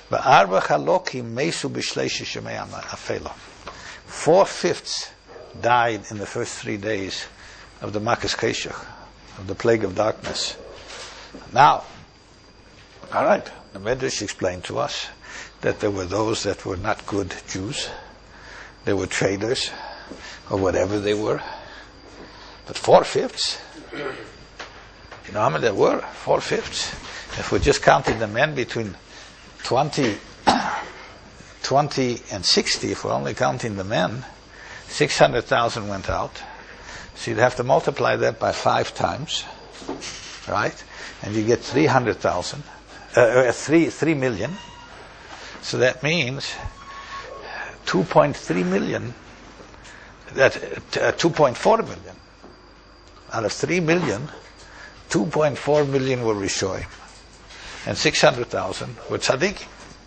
Four-fifths died in the first three days of the Makas Keshach, of the plague of darkness. Now, all right, the Medrash explained to us that there were those that were not good Jews. They were traders, or whatever they were. But four-fifths? You know how many there were? Four-fifths. If we're just counting the men between twenty, twenty and sixty, if we're only counting the men, six hundred thousand went out. So you'd have to multiply that by five times, right? And you get three hundred thousand, uh, three, three million. So that means two point three million, that, uh, two point four million. Out of three million, two point four million were Rishoyim. And six hundred thousand were tzaddikim.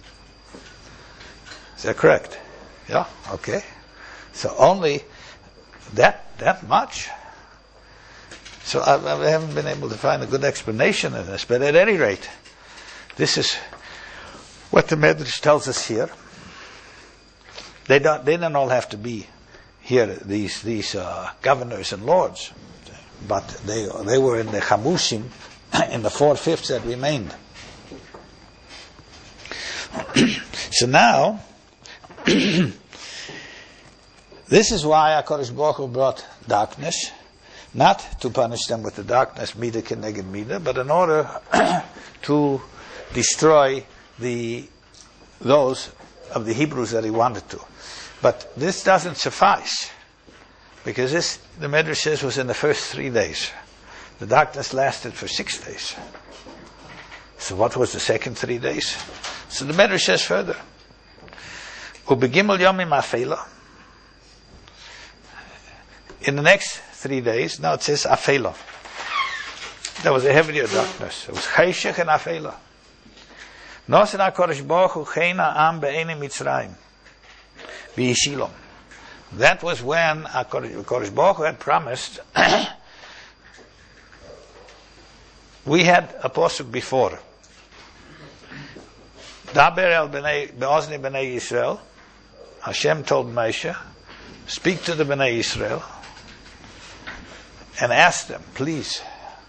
Is that correct? Yeah? Okay. So only that that much. So I, I haven't been able to find a good explanation of this, but at any rate, this is what the Medrash tells us here. They don't they don't all have to be here, these these uh, governors and lords, but they they were in the Chamushim, in the four-fifths that remained. So now, this is why HaKadosh Baruch Hu brought darkness, not to punish them with the darkness, Mida Keneged Mida, but in order to destroy the those of the Hebrews that he wanted to. But this doesn't suffice, because this, the Medrash says, was in the first three days. The darkness lasted for six days. So what was the second three days? So the Medrash says further, Ubegimel Yomim Afela. In the next three days, now it says Afela. There was a heavier darkness. It was Cheshech and Afela. Nosen HaKadosh Baruch Hu Cheina Am Be'enim Mitzrayim V'Yishilom. That was when HaKadosh Baruch Hu had promised. We had a pasuk before. Daber el b'nei be'ozni b'nei Yisrael. Hashem told Moshe, speak to the b'nei Yisrael and ask them, please,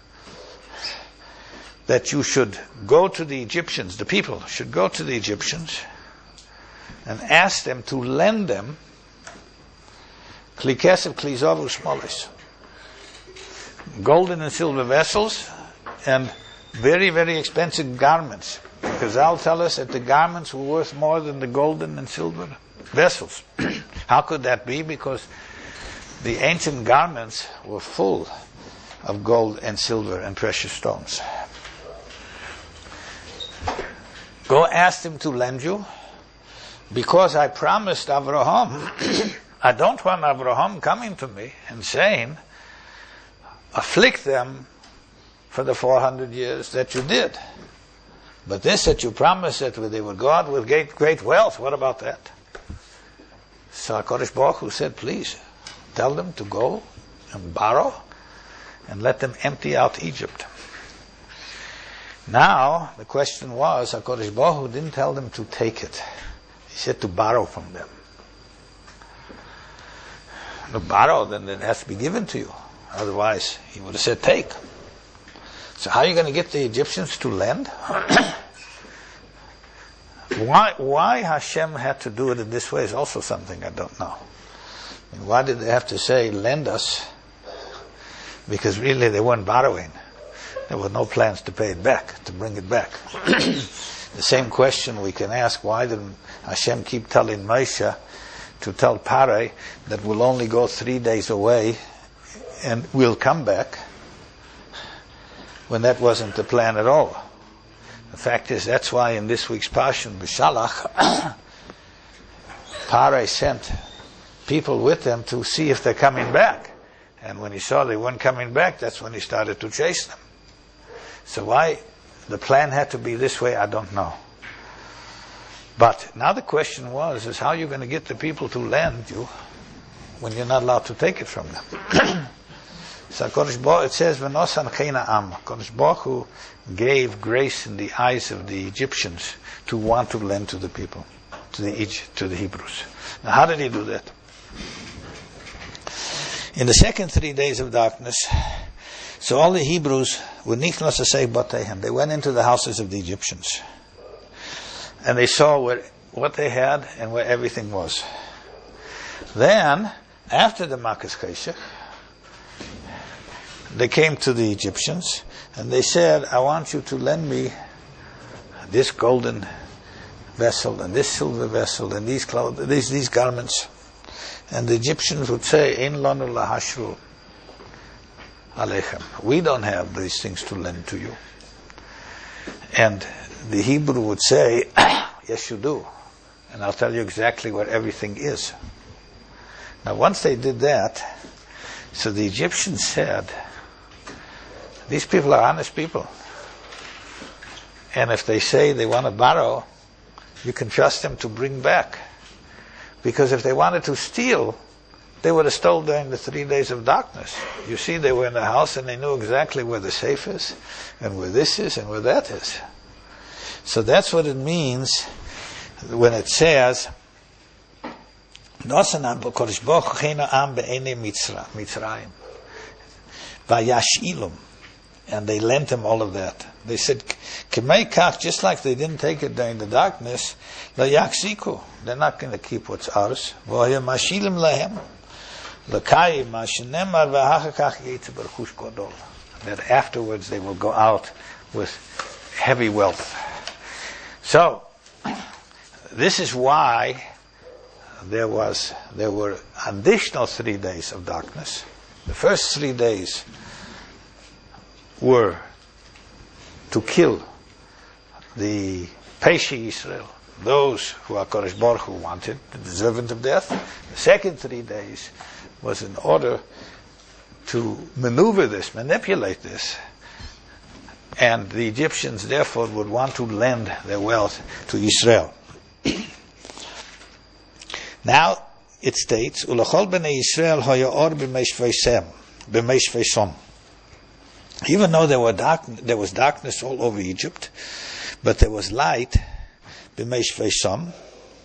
that you should go to the Egyptians, the people should go to the Egyptians and ask them to lend them kli kesef, kli zav u'shmolis, golden and silver vessels and very, very expensive garments. Because I'll tell us that the garments were worth more than the golden and silver vessels. How could that be? Because the ancient garments were full of gold and silver and precious stones. Go ask them to lend you, because I promised Avraham, I don't want Avraham coming to me and saying, afflict them for the four hundred years that you did. But this that you promised that they would go out with great, great wealth, what about that? So HaKadosh Baruch Hu said, please, tell them to go and borrow and let them empty out Egypt. Now, the question was, HaKadosh Baruch Hu didn't tell them to take it. He said to borrow from them. To borrow, then it has to be given to you. Otherwise, he would have said take. So how are you going to get the Egyptians to lend? why why Hashem had to do it in this way is also something I don't know. I mean, why did they have to say, lend us? Because really they weren't borrowing. There were no plans to pay it back, to bring it back. The same question we can ask, why did Hashem keep telling Moshe to tell Parai that we'll only go three days away and we'll come back, when that wasn't the plan at all? The fact is, that's why in this week's Passion, B'Shalach, Parai sent people with them to see if they're coming back. And when he saw they weren't coming back, that's when he started to chase them. So why the plan had to be this way, I don't know. But now the question was, is how are you going to get the people to lend you when you're not allowed to take it from them? So Kodesh Baruch, it says, V'nosan chena am. Kodesh Baruch Hu gave grace in the eyes of the Egyptians to want to lend to the people, to the Egypt, to the Hebrews. Now, how did he do that? In the second three days of darkness, so all the Hebrews were nichnas asay batehem. They went into the houses of the Egyptians, and they saw where, what they had and where everything was. Then, after the Makas Cheshech, they came to the Egyptians and they said, I want you to lend me this golden vessel and this silver vessel and these clothes, these, these garments. And the Egyptians would say, Ein lanu lahashru alechem. We don't have these things to lend to you. And the Hebrew would say, yes you do. And I'll tell you exactly where everything is. Now once they did that, so the Egyptians said, these people are honest people. And if they say they want to borrow, you can trust them to bring back. Because if they wanted to steal, they would have stolen during the three days of darkness. You see, they were in the house and they knew exactly where the safe is, and where this is, and where that is. So that's what it means when it says, Nosanam b'kodesh Baruch Hu chena am be'enei Mitzrayim vayashilum. And they lent him all of that. They said, K'mei kach, just like they didn't take it during the darkness, la yaksiku. They're not going to keep what's ours. V'hoya mashilim lahem. L'kai mashenemar v'hachakach yetze b'rechush godol. That afterwards they will go out with heavy wealth. So, this is why there was, there were additional three days of darkness. The first three days were to kill the Peishi Israel, those who are Kodesh Baruch Hu wanted, the deserving of death. The second three days was in order to maneuver this, manipulate this, and the Egyptians therefore would want to lend their wealth to Israel. Now it states, Ulachol b'nei Yisrael hoya or b'meishveisem, b'meishveisom. Even though there were dark, there was darkness all over Egypt, but there was light, b'meishveisom,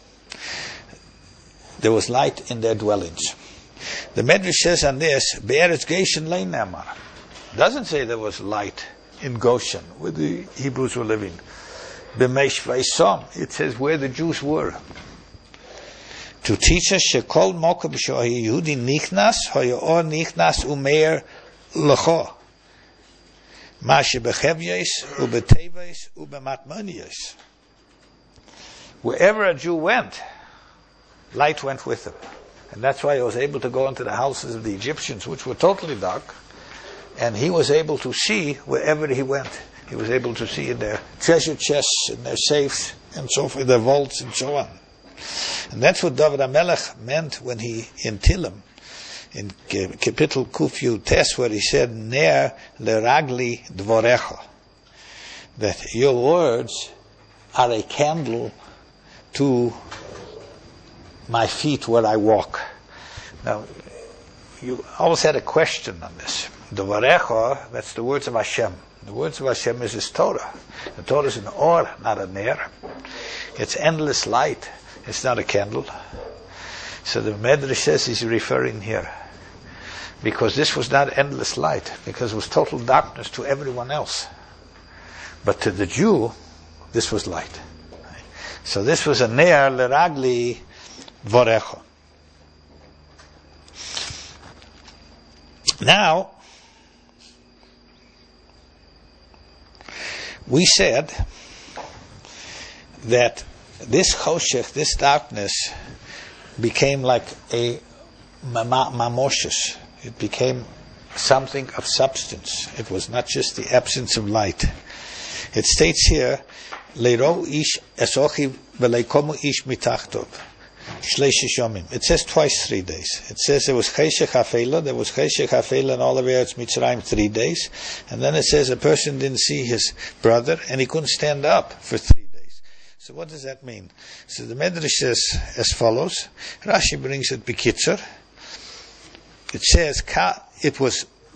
there was light in their dwellings. The Medrash says on this, Be'eretz Goshen lein namar. Doesn't say there was light in Goshen, where the Hebrews were living. B'meishveisom, it says where the Jews were. To teach us, shekol mokem shohi Yehudi nichnas, hoya or nichnas umeir lecho. Mashe bechevyeis, ubeteves, ubematmonies. Wherever a Jew went, light went with him. And that's why he was able to go into the houses of the Egyptians, which were totally dark, and he was able to see wherever he went. He was able to see in their treasure chests, in their safes, and so forth, their vaults, and so on. And that's what David HaMelech meant when he, in Tillim, in Kapitel Kufyu Tes, where he said, Ner leragli dvorecha, that your words are a candle to my feet where I walk. Now, you always had a question on this. Dvorecha, that's the words of Hashem. The words of Hashem is His Torah. The Torah is an or, not a ner. It's endless light. It's not a candle. So the Medrash says he's referring here. Because this was not endless light. Because it was total darkness to everyone else. But to the Jew, this was light. So this was a ner leragli dvorecha. Now, we said that this choshech, this darkness, became like a mamoshes. It became something of substance. It was not just the absence of light. It states here, Leiro ish esochi v'leikomu ish mitachtov. Shleish yomim. It says twice three days. It says there was cheshech hafela, there was cheshech hafela in all of Eretz Mitzrayim three days, and then it says a person didn't see his brother and he couldn't stand up for three days. So what does that mean? So the Medrash says as follows. Rashi brings it b'kitzur. It says it was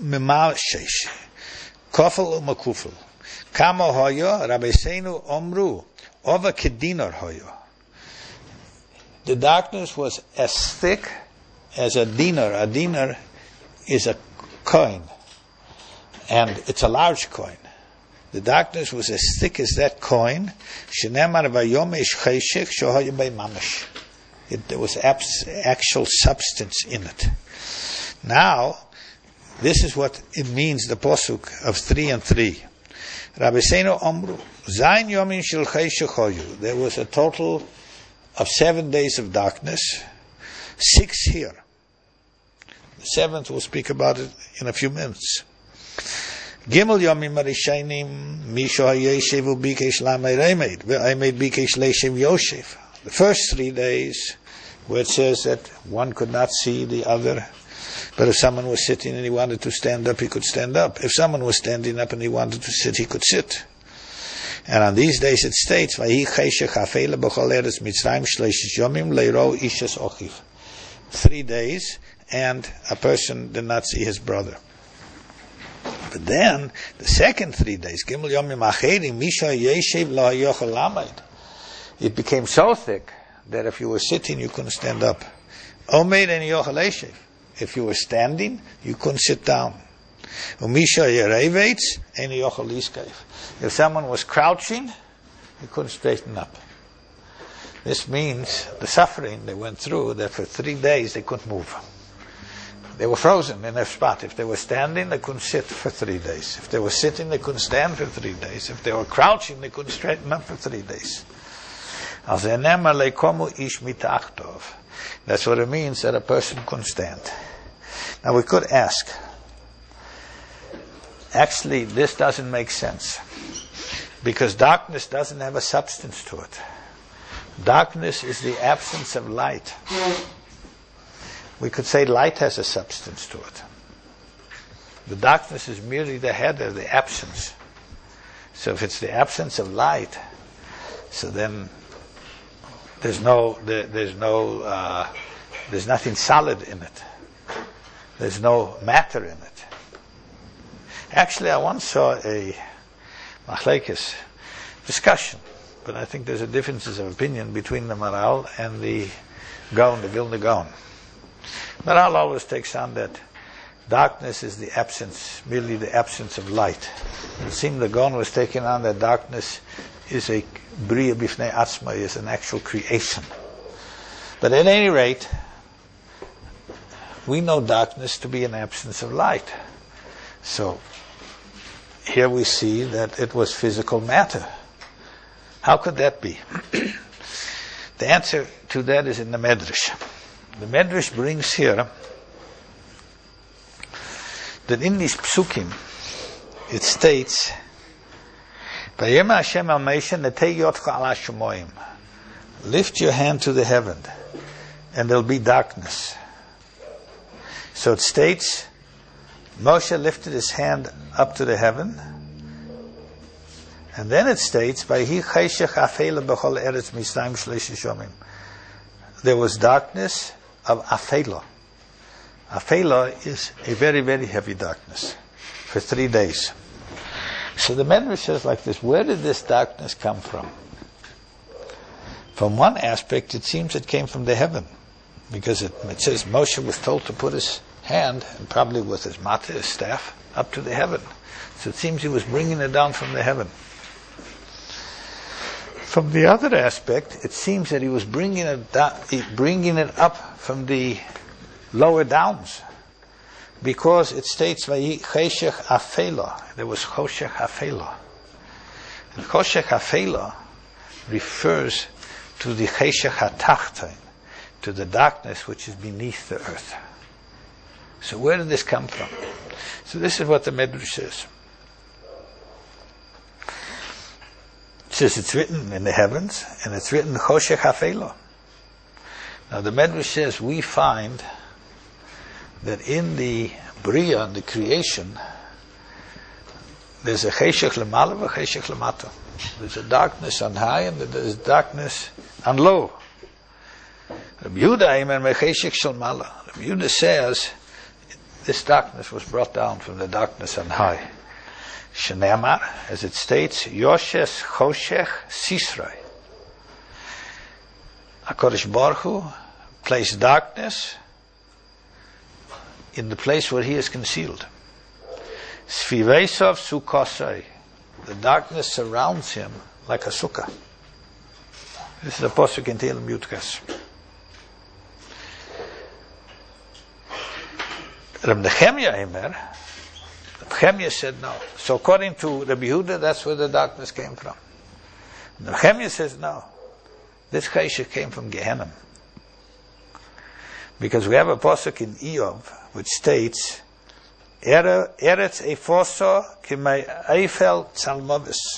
mimal sheish. Kofel umakufel. Kamo hoyo, Rabbeinu omru, over kedinor hoyo. The darkness was as thick as a dinar. A dinar is a coin, and it's a large coin. The darkness was as thick as that coin. Shenemar vayom ish cheshech shohayu beimamish. There was abs- actual substance in it. Now, this is what it means, the posuk of three and three. Rabbeinu omru, zayin yomin shel cheshech hoyu. There was a total of seven days of darkness, six here. The seventh, we'll speak about it in a few minutes. Gimel yomim arishainim misho hayeshev ubikesh lamei remed ve'emed bikesh leishem yoshev. The first three days, where it says that one could not see the other, but if someone was sitting and he wanted to stand up, he could stand up. If someone was standing up and he wanted to sit, he could sit. And on these days it states, Vayi cheshech hafela b'chol eretz Mitzrayim shleishish yomim leiro ishes ochiv. Three days, and a person did not see his brother. But then, the second three days, Gimel yomim acherim misha yeshev lo hayochel lamed. It became so thick that if you were sitting, you couldn't stand up. Omeid and yochel eshev. If you were standing, you couldn't sit down. Umisha yerevetz and yochel iskev. If someone was crouching, he couldn't straighten up. This means the suffering they went through, that for three days they couldn't move. They were frozen in their spot. If they were standing, they couldn't sit for three days. If they were sitting, they couldn't stand for three days. If they were crouching, they couldn't straighten up for three days. That's what it means that a person couldn't stand. Now we could ask, actually this doesn't make sense, because darkness doesn't have a substance to it. Darkness is the absence of light. We could say light has a substance to it. The darkness is merely the header, the absence. So if it's the absence of light, so then there's no, there, there's no, uh, there's nothing solid in it. There's no matter in it. Actually, I once saw a machlekes discussion, but I think there's a differences of opinion between the Maral and the Gaon, the Vilna Gaon. Maral always takes on that darkness is the absence, merely the absence of light. It seemed the Gaon was taking on that darkness is a bria bifnei atzma, is an actual creation. But at any rate, we know darkness to be an absence of light. So here we see that it was physical matter. How could that be? The answer to that is in the Medrash. The Medrash brings here that in these psukim it states, "Vayema Hashem al Moshe netei yotcha al hashamoyim." Lift your hand to the heaven, and there'll be darkness. So it states, Moshe lifted his hand up to the heaven, and then it states, "Vayhi cheshech afela b'chol eretz Mitzrayim shleishish yomim." There was darkness of afela. Afela is a very, very heavy darkness for three days. So the Medrash says like this: where did this darkness come from? From one aspect, it seems it came from the heaven, because it, it says Moshe was told to put his hand, and probably with his mata, his staff, up to the heaven. So it seems he was bringing it down from the heaven. From the other aspect, it seems that he was bringing it down, bringing it up from the lower downs, because it states Vayi cheshech afela. There was choshech afela, and choshech afela refers to the cheshech hatachton, to the darkness which is beneath the earth. So where did this come from? So this is what the Medrash says. It says it's written in the heavens, and it's written choshech hafela. Now the Medrash says we find that in the bria, in the creation, there's a cheshech lemala and a cheshech lemata. There's a darkness on high and there's darkness on low. Rabbi Yehuda Aimer mecheshech shel mala. Rabbi Yehuda says this darkness was brought down from the darkness on high. Shneamar, as it states, Yoshes Choshech Sisrei. HaKadosh Baruch Hu placed darkness in the place where he is concealed. Sfivesov Sukosai. The darkness surrounds him like a sukkah. This is a pasuk in Tehillim Yudches. Reb Nehemiah Emer, Nehemiah said no. So according to Rabbi Yehuda, that's where the darkness came from. Nehemiah says no. This cheshech came from Gehenna. Because we have a pasuk in Eov which states, Eretz Efoso Kimei Eifel Tzalmovis.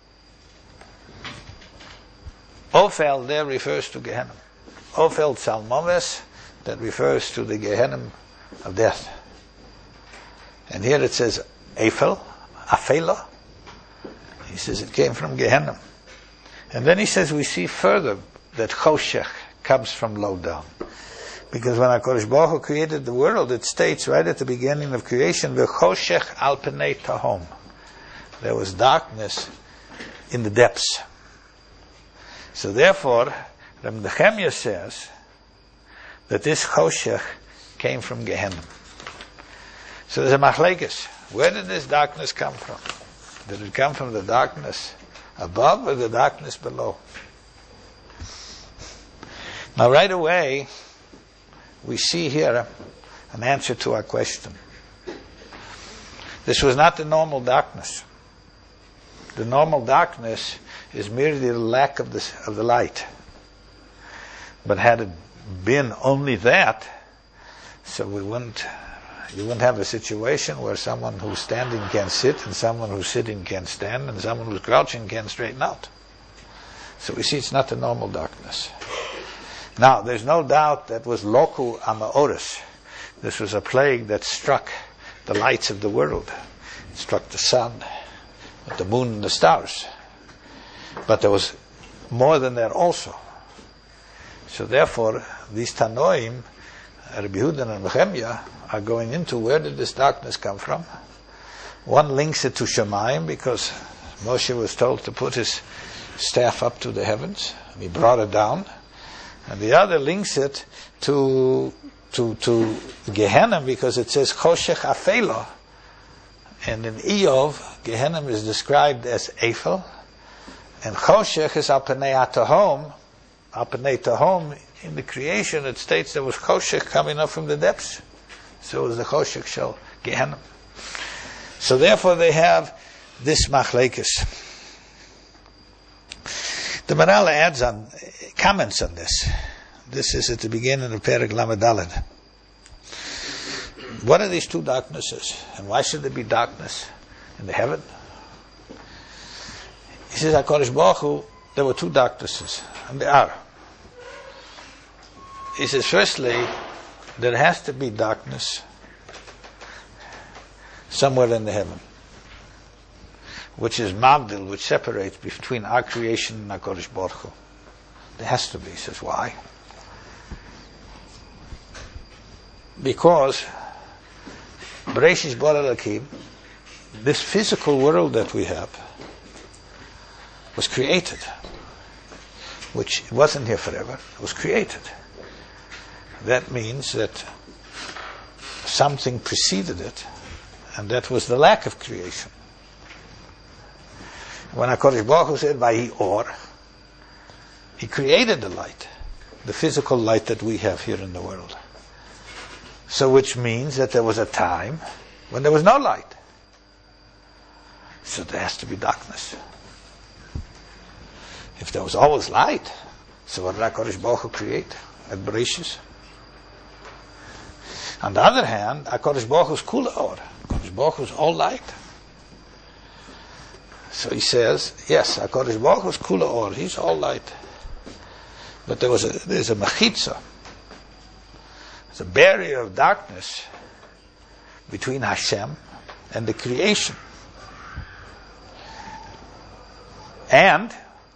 Ophel there refers to Gehenna. Ophel Tzalmovis, that refers to the Gehenna of death. And here it says Eifel, Afela. He says it came from Gehenna. And then he says we see further that Choshech comes from low down. Because when HaKadosh Baruch Hu created the world, it states right at the beginning of creation, V'choshech al penei tahom. There was darkness in the depths. So therefore, Reb Nehemiah says that this Choshech came from Gehenna. So there's a machlekes. Where did this darkness come from? Did it come from the darkness above or the darkness below? Now right away, we see here an answer to our question. This was not the normal darkness. The normal darkness is merely the lack of the, of the light. But had it been only that, so we wouldn't, you wouldn't have a situation where someone who's standing can't sit, and someone who's sitting can't stand, and someone who's crouching can't straighten out. So we see it's not the normal darkness. Now, there's no doubt that was loku amaoris. This was a plague that struck the lights of the world. It struck the sun, the moon, and the stars. But there was more than that also. So therefore, these Tanoim, Rabbi Yehuda and Nehemiah, are going into where did this darkness come from. One links it to Shemayim because Moshe was told to put his staff up to the heavens, and he brought it down. And the other links it to to to Gehenna because it says Choshech Afela, and in Eov Gehenna is described as Eifel, and Choshech is Al Penei HaTahom. Al Penei Tahom, in the creation it states there was Choshech coming up from the depths, so it was the Choshech Shel Gehenna. So therefore they have this machlekes. The Maral adds on, comments on this. This is at the beginning of Perek Lamed Daled. What are these two darknesses? And why should there be darkness in the heaven? He says, HaKadosh Baruch Hu, there were two darknesses, and there are. He says, firstly, there has to be darkness somewhere in the heaven, which is Mabdil, which separates between our creation and HaKadosh Baruch Hu. There has to be. He says, why? Because Bereishis bara Elokim, this physical world that we have, was created, which wasn't here forever. It was created. That means that something preceded it, and that was the lack of creation. When HaKadosh Baruch Hu said, Vayi Or, He created the light, the physical light that we have here in the world. So which means that there was a time when there was no light. So there has to be darkness. If there was always light, so what did HaKadosh Baruch Hu create at Bereishis? On the other hand, HaKadosh Baruch Hu is Kula Or. HaKadosh Baruch Hu is all light. So he says, yes, HaKadosh Baruch Hu is Kula Or. He's all light. But there was a, there's a mechitza. There's a barrier of darkness between Hashem and the creation. And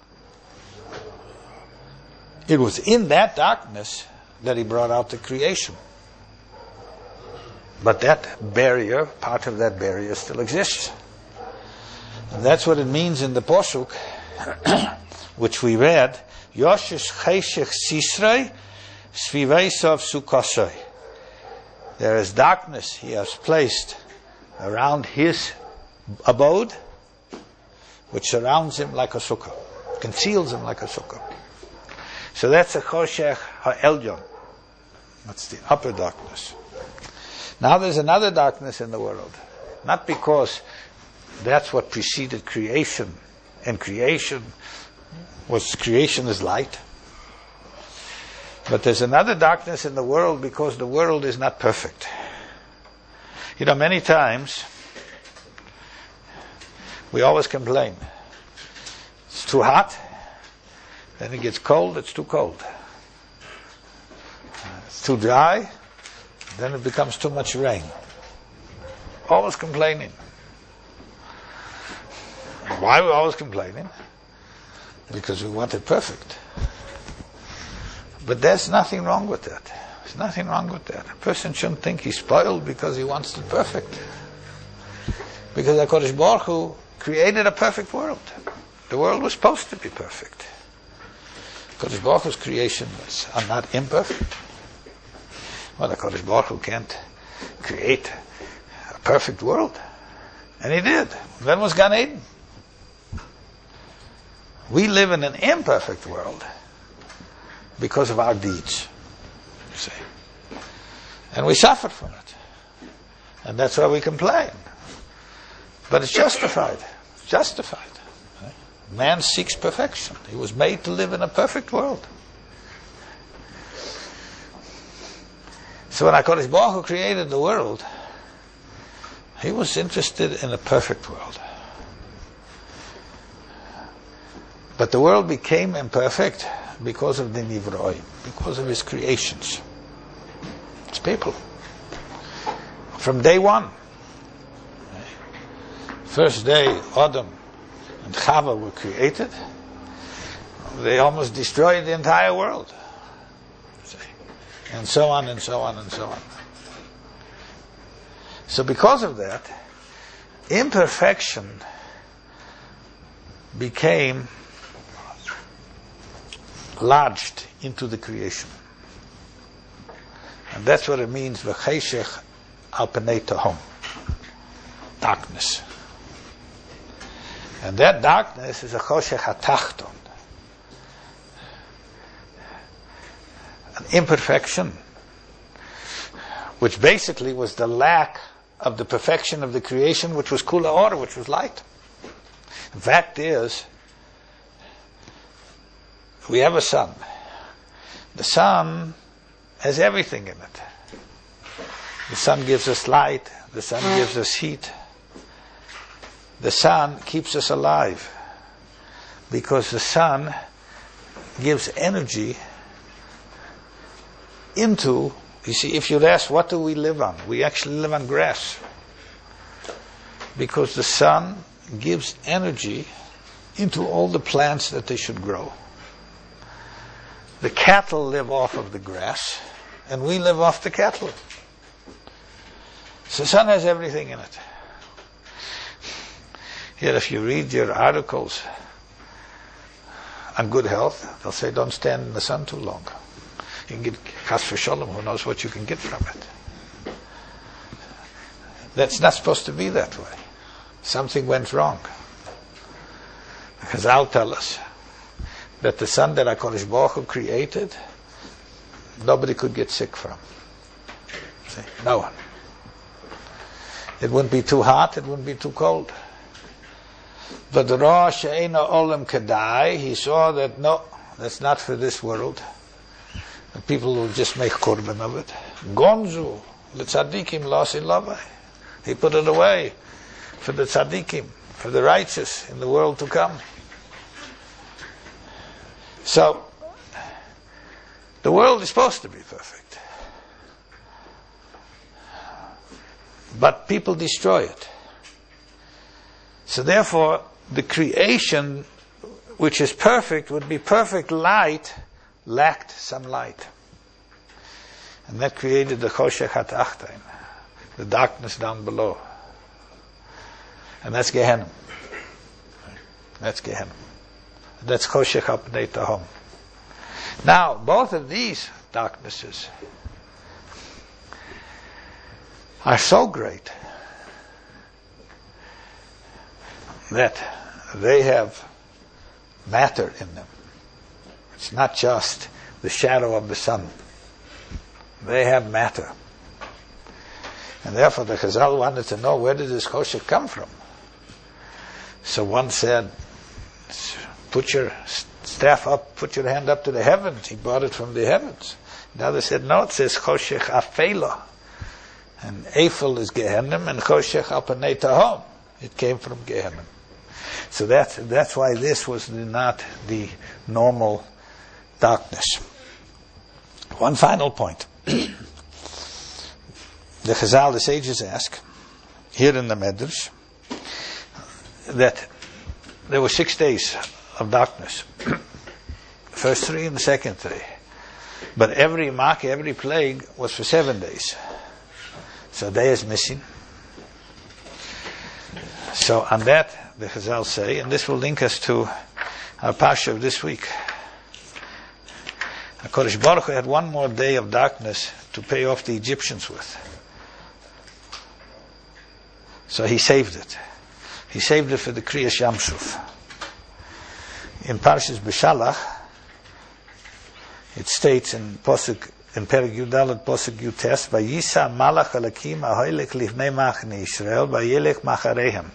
it was in that darkness that He brought out the creation. But that barrier, part of that barrier still exists. And that's what it means in the Posuk, which we read, Yoshish Cheshech Sisrei, Sviveisav Sukosoi. There is darkness he has placed around his abode, which surrounds him like a sukkah, conceals him like a sukkah. So that's a Choshech HaElyon. That's the upper darkness. Now there's another darkness in the world. Not because that's what preceded creation, and creation was creation is light. But there's another darkness in the world because the world is not perfect. You know, many times we always complain. It's too hot, then it gets cold, it's too cold. It's too dry, then it becomes too much rain. Always complaining. Why are we always complaining? Because we want it perfect. But there's nothing wrong with that. There's nothing wrong with that. A person shouldn't think he's spoiled because he wants it perfect. Because HaKadosh Baruch Hu created a perfect world. The world was supposed to be perfect. HaKadosh Baruch Hu's creations are not imperfect. Well, HaKadosh Baruch Hu can't create a perfect world. And he did. When was Gan Eden? We live in an imperfect world because of our deeds, you see. And we suffer from it. And that's why we complain. But it's justified. It's justified. Man seeks perfection. He was made to live in a perfect world. So when HaKadosh Baruch Hu created the world, he was interested in a perfect world. But the world became imperfect because of the Nivroi, because of his creations. It's people. From day one. First day, Adam and Chava were created. They almost destroyed the entire world. And so on and so on and so on. So because of that, imperfection became lodged into the creation. And that's what it means, v'cheshech al pnei tehom. Darkness. And that darkness is a choshech hatachton. An imperfection, which basically was the lack of the perfection of the creation, which was kula or, which was light. The fact is, we have a sun. The sun has everything in it. The sun gives us light. The sun gives us heat. The sun keeps us alive because the sun gives energy into, you see, if you'd ask, what do we live on? We actually live on grass. Because the sun gives energy into all the plants that they should grow. The cattle live off of the grass, and we live off the cattle. So the sun has everything in it. Yet if you read your articles on good health, they'll say don't stand in the sun too long. You can get chas v'sholom, who knows what you can get from it. That's not supposed to be that way. Something went wrong. Because I'll tell us that the sun that HaKadosh Baruch Hu created, nobody could get sick from. See? No one. It wouldn't be too hot, it wouldn't be too cold. But the Ra She'ena Olam Kedai, he saw that no, that's not for this world. And people will just make korban of it. Gonzu, the tzaddikim losin lavai. He put it away for the tzaddikim, for the righteous in the world to come. So, the world is supposed to be perfect. But people destroy it. So therefore, the creation which is perfect would be perfect light, lacked some light. And that created the Choshech HaTachton. the darkness down below. And that's Gehenna. That's Gehenna. That's Choshech al Pnei Tehom. Now, both of these darknesses are so great that they have matter in them. It's not just the shadow of the sun. They have matter. And therefore the Chazal wanted to know, where did this Choshech come from? So one said, put your staff up, put your hand up to the heavens. He brought it from the heavens. The other said, no, it says Choshech Afela. And Eiffel is Gehenna, and Choshech al Pnei Tehom. It came from Gehenna. So that's, that's why this was not the normal darkness. One final point. The Chazal, the sages ask, here in the Medrash, that there were six days of darkness. First three and the second three. But every mark, every plague was for seven days. So a day is missing. So on that, the Chazal say, and this will link us to our Parsha of this week. HaKadosh Baruch Hu had one more day of darkness to pay off the Egyptians with. So he saved it. He saved it for the Kriyas Yam Suf. In Parshas Beshalach, it states in Posuk, in Perek Yudalet Posuk Yutes, Vayisa Malach Alakim Ahoylek Livnei Machne Yisrael Vayelech Macharehem.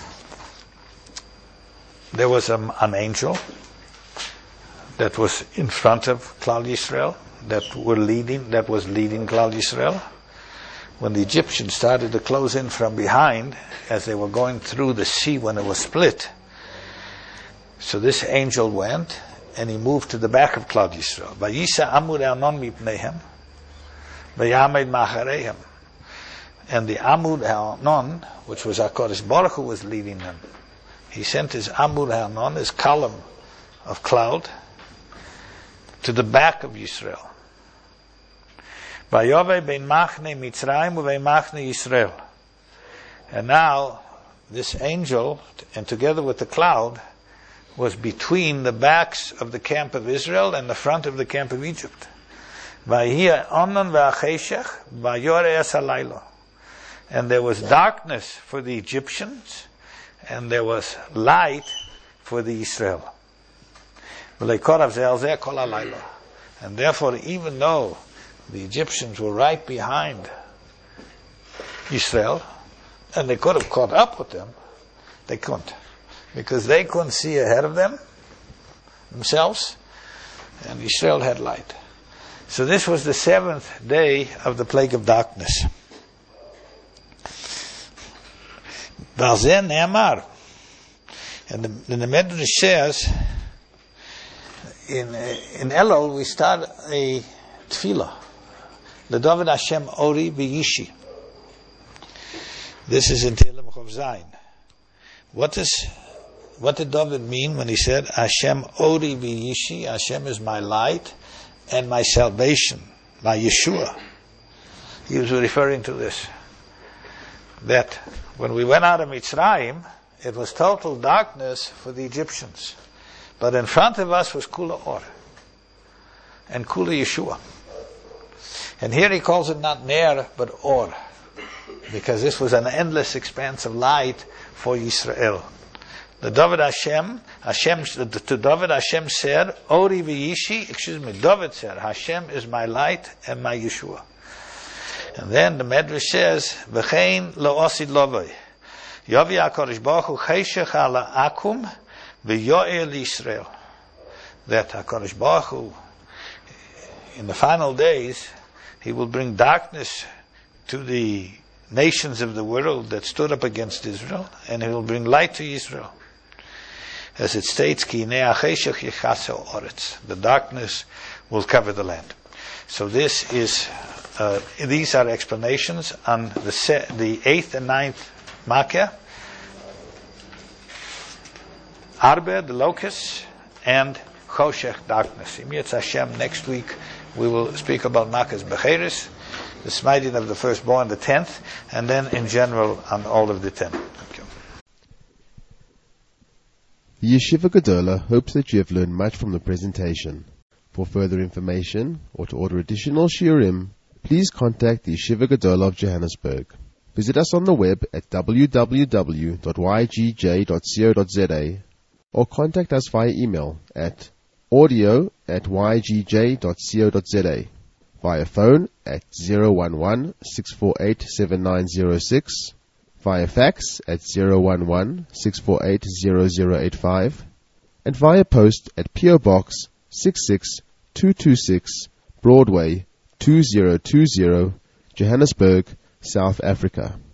There was a, an angel that was in front of Klal Yisrael, that were leading, that was leading Klal Yisrael. When the Egyptians started to close in from behind, as they were going through the sea when it was split, so this angel went and he moved to the back of Klal Yisrael. Vayisa Amud Arnon mipneihem, vayamed macharehem. And the Amud Arnon, which was HaKadosh Baruch Hu, was leading them. He sent his Amud Arnon, his column of cloud, to the back of Yisrael. Vayove bein machne Mitzrayim uvein machne Yisrael. And now, this angel, and together with the cloud, was between the backs of the camp of Israel and the front of the camp of Egypt. Vayhi onon v'acheshech vayore es halaylo. And there was darkness for the Egyptians, and there was light for the Israel. And therefore, even though the Egyptians were right behind Israel, and they could have caught up with them, they couldn't. Because they couldn't see ahead of them, themselves, and Israel had light. So this was the seventh day of the plague of darkness. Balzen Ne'amar. And the, the Medrash says, in, in Elul we start a tefillah. LeDavid Hashem Ori V'Yishi. This is in Tehillim Chov Zayin. What is, what did David mean when he said, Hashem Ori V'Yishi, Hashem is my light and my salvation, my Yeshua? He was referring to this. That when we went out of Mitzrayim, it was total darkness for the Egyptians. But in front of us was Kula Or. And Kula Yeshua. And here he calls it not Ner, but Or. Because this was an endless expanse of light for Yisrael. The David Hashem, Hashem, to David Hashem said, Ori v'yishi, excuse me, David said, Hashem is my light and my Yeshua. And then the Medrash says, V'chein lo osid lovoi. Yavi HaKadosh Baruch Hu cheshech ala akum v'yo'el Yisrael. That HaKadosh Baruch Hu, in the final days, He will bring darkness to the nations of the world that stood up against Israel, and He will bring light to Israel. As it states, Ki hinei hacheshech yichaseu oretz. The darkness will cover the land. So this is, uh, these are explanations on the se- the eighth and ninth Makkah, Arbe, the locust, and Choshech, darkness. In Yetz Hashem, next week we will speak about Makkah's Becheres, the smiting of the firstborn, the tenth, and then in general on all of the ten. Thank you. The Yeshiva Gedola hopes that you have learned much from the presentation. For further information or to order additional shiurim, please contact the Yeshiva Gedola of Johannesburg. Visit us on the web at w w w dot y g j dot co dot z a or contact us via email at audio at y g j dot co dot z a, via phone at zero one one, six four eight, seven nine zero six, via fax at zero one one, six four eight, zero zero eight five, and via post at P O Box six six two two six, Broadway two zero two zero, Johannesburg, South Africa.